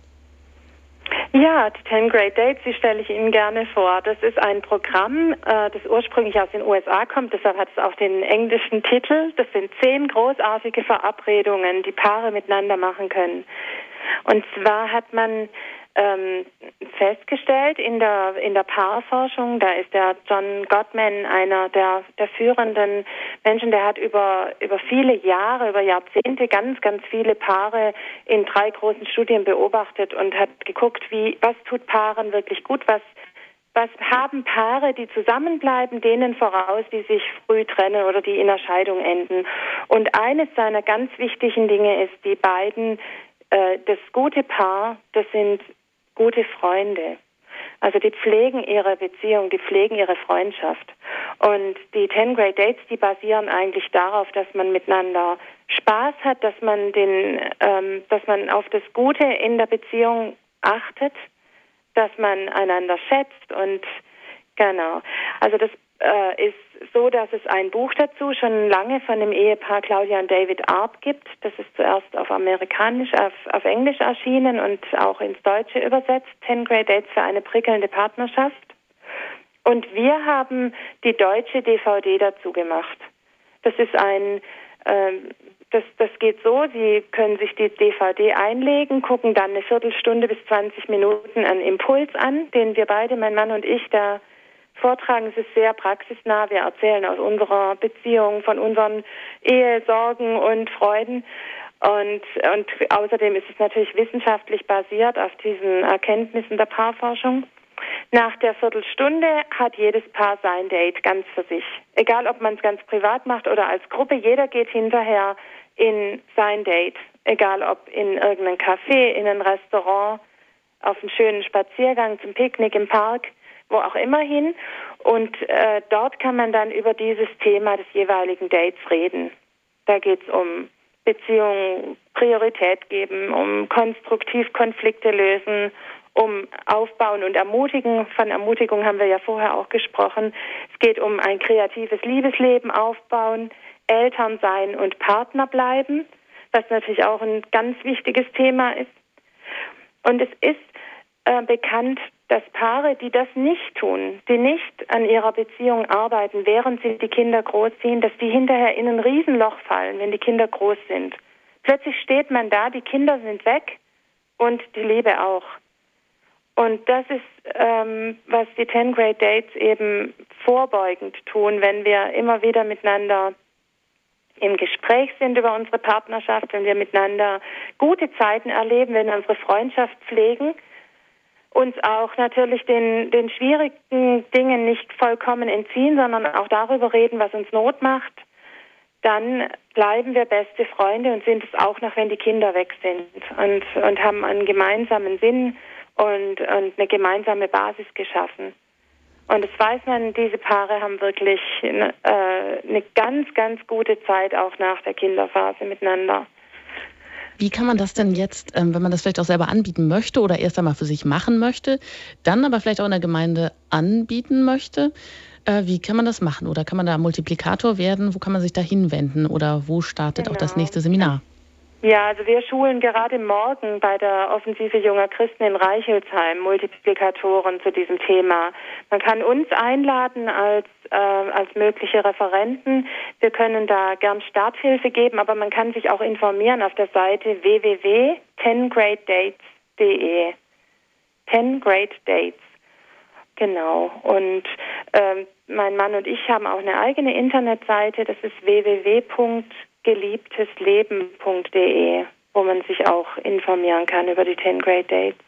Ja, die Ten Great Dates, die stelle ich Ihnen gerne vor. Das ist ein Programm, äh, das ursprünglich aus den U S A kommt, deshalb hat es auch den englischen Titel. Das sind zehn großartige Verabredungen, die Paare miteinander machen können. Und zwar hat man ähm, festgestellt in der in der Paarforschung, da ist der John Gottman einer der der führenden Menschen, der hat über über viele Jahre, über Jahrzehnte ganz ganz viele Paare in drei großen Studien beobachtet und hat geguckt, wie was tut Paaren wirklich gut, was was haben Paare, die zusammenbleiben, denen voraus, die sich früh trennen oder die in der Scheidung enden. Und eines seiner ganz wichtigen Dinge ist, die beiden, äh, das gute Paar, das sind gute Freunde. Also die pflegen ihre Beziehung, die pflegen ihre Freundschaft. Und die Ten Great Dates, die basieren eigentlich darauf, dass man miteinander Spaß hat, dass man den, ähm, dass man auf das Gute in der Beziehung achtet, dass man einander schätzt und genau. Also das äh, ist so, dass es ein Buch dazu schon lange von dem Ehepaar Claudia und David Arp gibt. Das ist zuerst auf Amerikanisch, auf, auf Englisch erschienen und auch ins Deutsche übersetzt. Ten Great Dates für eine prickelnde Partnerschaft. Und wir haben die deutsche D V D dazu gemacht. Das ist ein, äh, das, das geht so, Sie können sich die D V D einlegen, gucken dann eine Viertelstunde bis zwanzig Minuten einen Impuls an, den wir beide, mein Mann und ich, da vortragen. Es ist sehr praxisnah. Wir erzählen aus unserer Beziehung, von unseren Ehesorgen und Freuden. Und, und außerdem ist es natürlich wissenschaftlich basiert auf diesen Erkenntnissen der Paarforschung. Nach der Viertelstunde hat jedes Paar sein Date ganz für sich. Egal, ob man es ganz privat macht oder als Gruppe, jeder geht hinterher in sein Date. Egal, ob in irgendein Café, in ein Restaurant, auf einen schönen Spaziergang zum Picknick im Park, wo auch immer hin. Und äh, dort kann man dann über dieses Thema des jeweiligen Dates reden. Da geht es um Beziehungen, Priorität geben, um konstruktiv Konflikte lösen, um Aufbauen und Ermutigen. Von Ermutigung haben wir ja vorher auch gesprochen. Es geht um ein kreatives Liebesleben aufbauen, Eltern sein und Partner bleiben, was natürlich auch ein ganz wichtiges Thema ist. Und es ist äh, bekannt, dass Paare, die das nicht tun, die nicht an ihrer Beziehung arbeiten, während sie die Kinder großziehen, dass die hinterher in ein Riesenloch fallen, wenn die Kinder groß sind. Plötzlich steht man da, die Kinder sind weg und die Liebe auch. Und das ist, ähm, was die Ten Great Dates eben vorbeugend tun, wenn wir immer wieder miteinander im Gespräch sind über unsere Partnerschaft, wenn wir miteinander gute Zeiten erleben, wenn wir unsere Freundschaft pflegen, uns auch natürlich den, den schwierigen Dingen nicht vollkommen entziehen, sondern auch darüber reden, was uns Not macht, dann bleiben wir beste Freunde und sind es auch noch, wenn die Kinder weg sind und, und haben einen gemeinsamen Sinn und, und eine gemeinsame Basis geschaffen. Und das weiß man, diese Paare haben wirklich eine, äh, eine ganz, ganz gute Zeit auch nach der Kinderphase miteinander. Wie kann man das denn jetzt, ähm, wenn man das vielleicht auch selber anbieten möchte oder erst einmal für sich machen möchte, dann aber vielleicht auch in der Gemeinde anbieten möchte? Äh, wie kann man das machen? Oder kann man da Multiplikator werden? Wo kann man sich da hinwenden? Oder wo startet genau auch das nächste Seminar? Ja, also wir schulen gerade morgen bei der Offensive junger Christen in Reichelsheim Multiplikatoren zu diesem Thema. Man kann uns einladen als äh, als mögliche Referenten. Wir können da gern Starthilfe geben, aber man kann sich auch informieren auf der Seite w w w punkt ten great dates punkt d e. ten great dates. Genau. Und ähm, mein Mann und ich haben auch eine eigene Internetseite. Das ist w w w punkt geliebtesleben punkt d e, wo man sich auch informieren kann über die Ten Great Dates.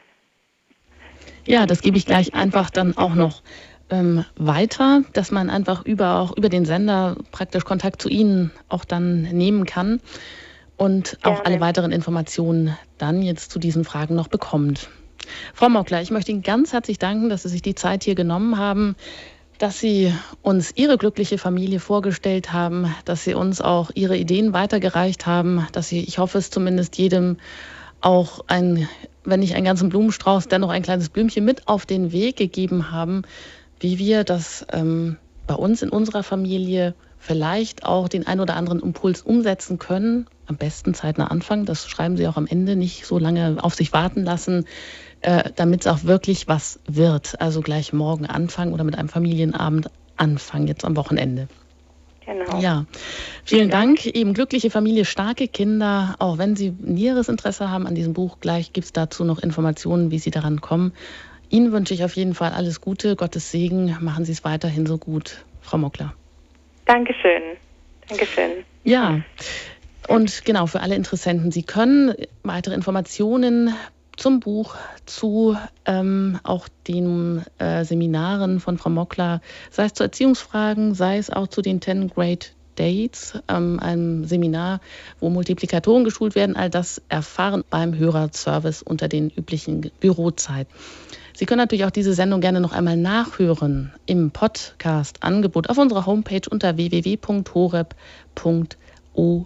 Ja, das gebe ich gleich einfach dann auch noch ähm, weiter, dass man einfach über auch über den Sender praktisch Kontakt zu Ihnen auch dann nehmen kann und auch Gerne. alle weiteren Informationen dann jetzt zu diesen Fragen noch bekommt. Frau Mockler, ich möchte Ihnen ganz herzlich danken, dass Sie sich die Zeit hier genommen haben, dass Sie uns Ihre glückliche Familie vorgestellt haben, dass Sie uns auch Ihre Ideen weitergereicht haben, dass Sie, ich hoffe es zumindest jedem, auch ein, wenn nicht einen ganzen Blumenstrauß, dennoch ein kleines Blümchen mit auf den Weg gegeben haben, wie wir das ähm, bei uns in unserer Familie vielleicht auch den ein oder anderen Impuls umsetzen können. Am besten zeitnah anfangen, das schreiben Sie auch am Ende, nicht so lange auf sich warten lassen, äh, damit es auch wirklich was wird. Also gleich morgen anfangen oder mit einem Familienabend anfangen, jetzt am Wochenende. Genau. Ja, vielen Dank. Eben glückliche Familie, starke Kinder. Auch wenn Sie näheres Interesse haben an diesem Buch, gleich gibt es dazu noch Informationen, wie Sie daran kommen. Ihnen wünsche ich auf jeden Fall alles Gute, Gottes Segen. Machen Sie es weiterhin so gut, Frau Mockler. Dankeschön. Dankeschön. Ja, und genau, für alle Interessenten, Sie können weitere Informationen zum Buch, zu ähm, auch den äh, Seminaren von Frau Mockler, sei es zu Erziehungsfragen, sei es auch zu den Ten Great Dates, ähm, einem Seminar, wo Multiplikatoren geschult werden, all das erfahren beim Hörerservice unter den üblichen Bürozeiten. Sie können natürlich auch diese Sendung gerne noch einmal nachhören im Podcast-Angebot auf unserer Homepage unter w w w punkt horeb punkt org.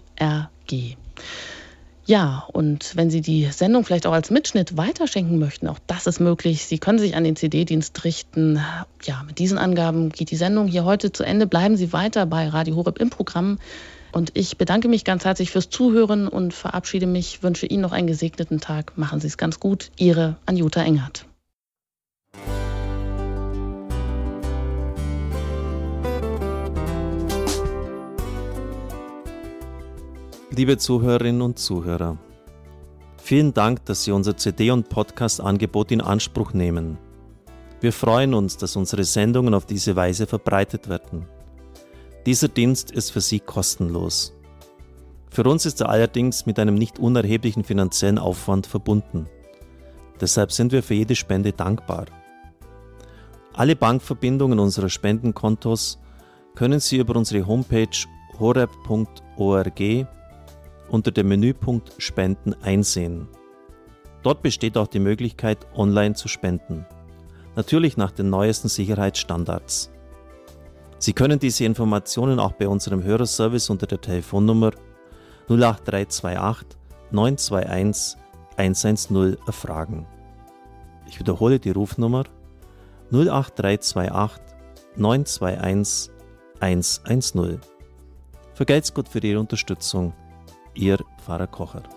Ja, und wenn Sie die Sendung vielleicht auch als Mitschnitt weiterschenken möchten, auch das ist möglich. Sie können sich an den C D-Dienst richten. Ja, mit diesen Angaben geht die Sendung hier heute zu Ende. Bleiben Sie weiter bei Radio Horeb im Programm. Und ich bedanke mich ganz herzlich fürs Zuhören und verabschiede mich, wünsche Ihnen noch einen gesegneten Tag. Machen Sie es ganz gut. Ihre Anjuta Engert. Liebe Zuhörerinnen und Zuhörer, vielen Dank, dass Sie unser C D- und Podcast-Angebot in Anspruch nehmen. Wir freuen uns, dass unsere Sendungen auf diese Weise verbreitet werden. Dieser Dienst ist für Sie kostenlos. Für uns ist er allerdings mit einem nicht unerheblichen finanziellen Aufwand verbunden. Deshalb sind wir für jede Spende dankbar. Alle Bankverbindungen unserer Spendenkontos können Sie über unsere Homepage horeb punkt org unter dem Menüpunkt Spenden einsehen. Dort besteht auch die Möglichkeit, online zu spenden. Natürlich nach den neuesten Sicherheitsstandards. Sie können diese Informationen auch bei unserem Hörerservice unter der Telefonnummer null acht drei zwei acht neun zwei eins eins eins null erfragen. Ich wiederhole die Rufnummer null acht drei zwei acht neun zwei eins eins eins null. Vergelt's Gott für Ihre Unterstützung. Ihr Pfarrer Kocher.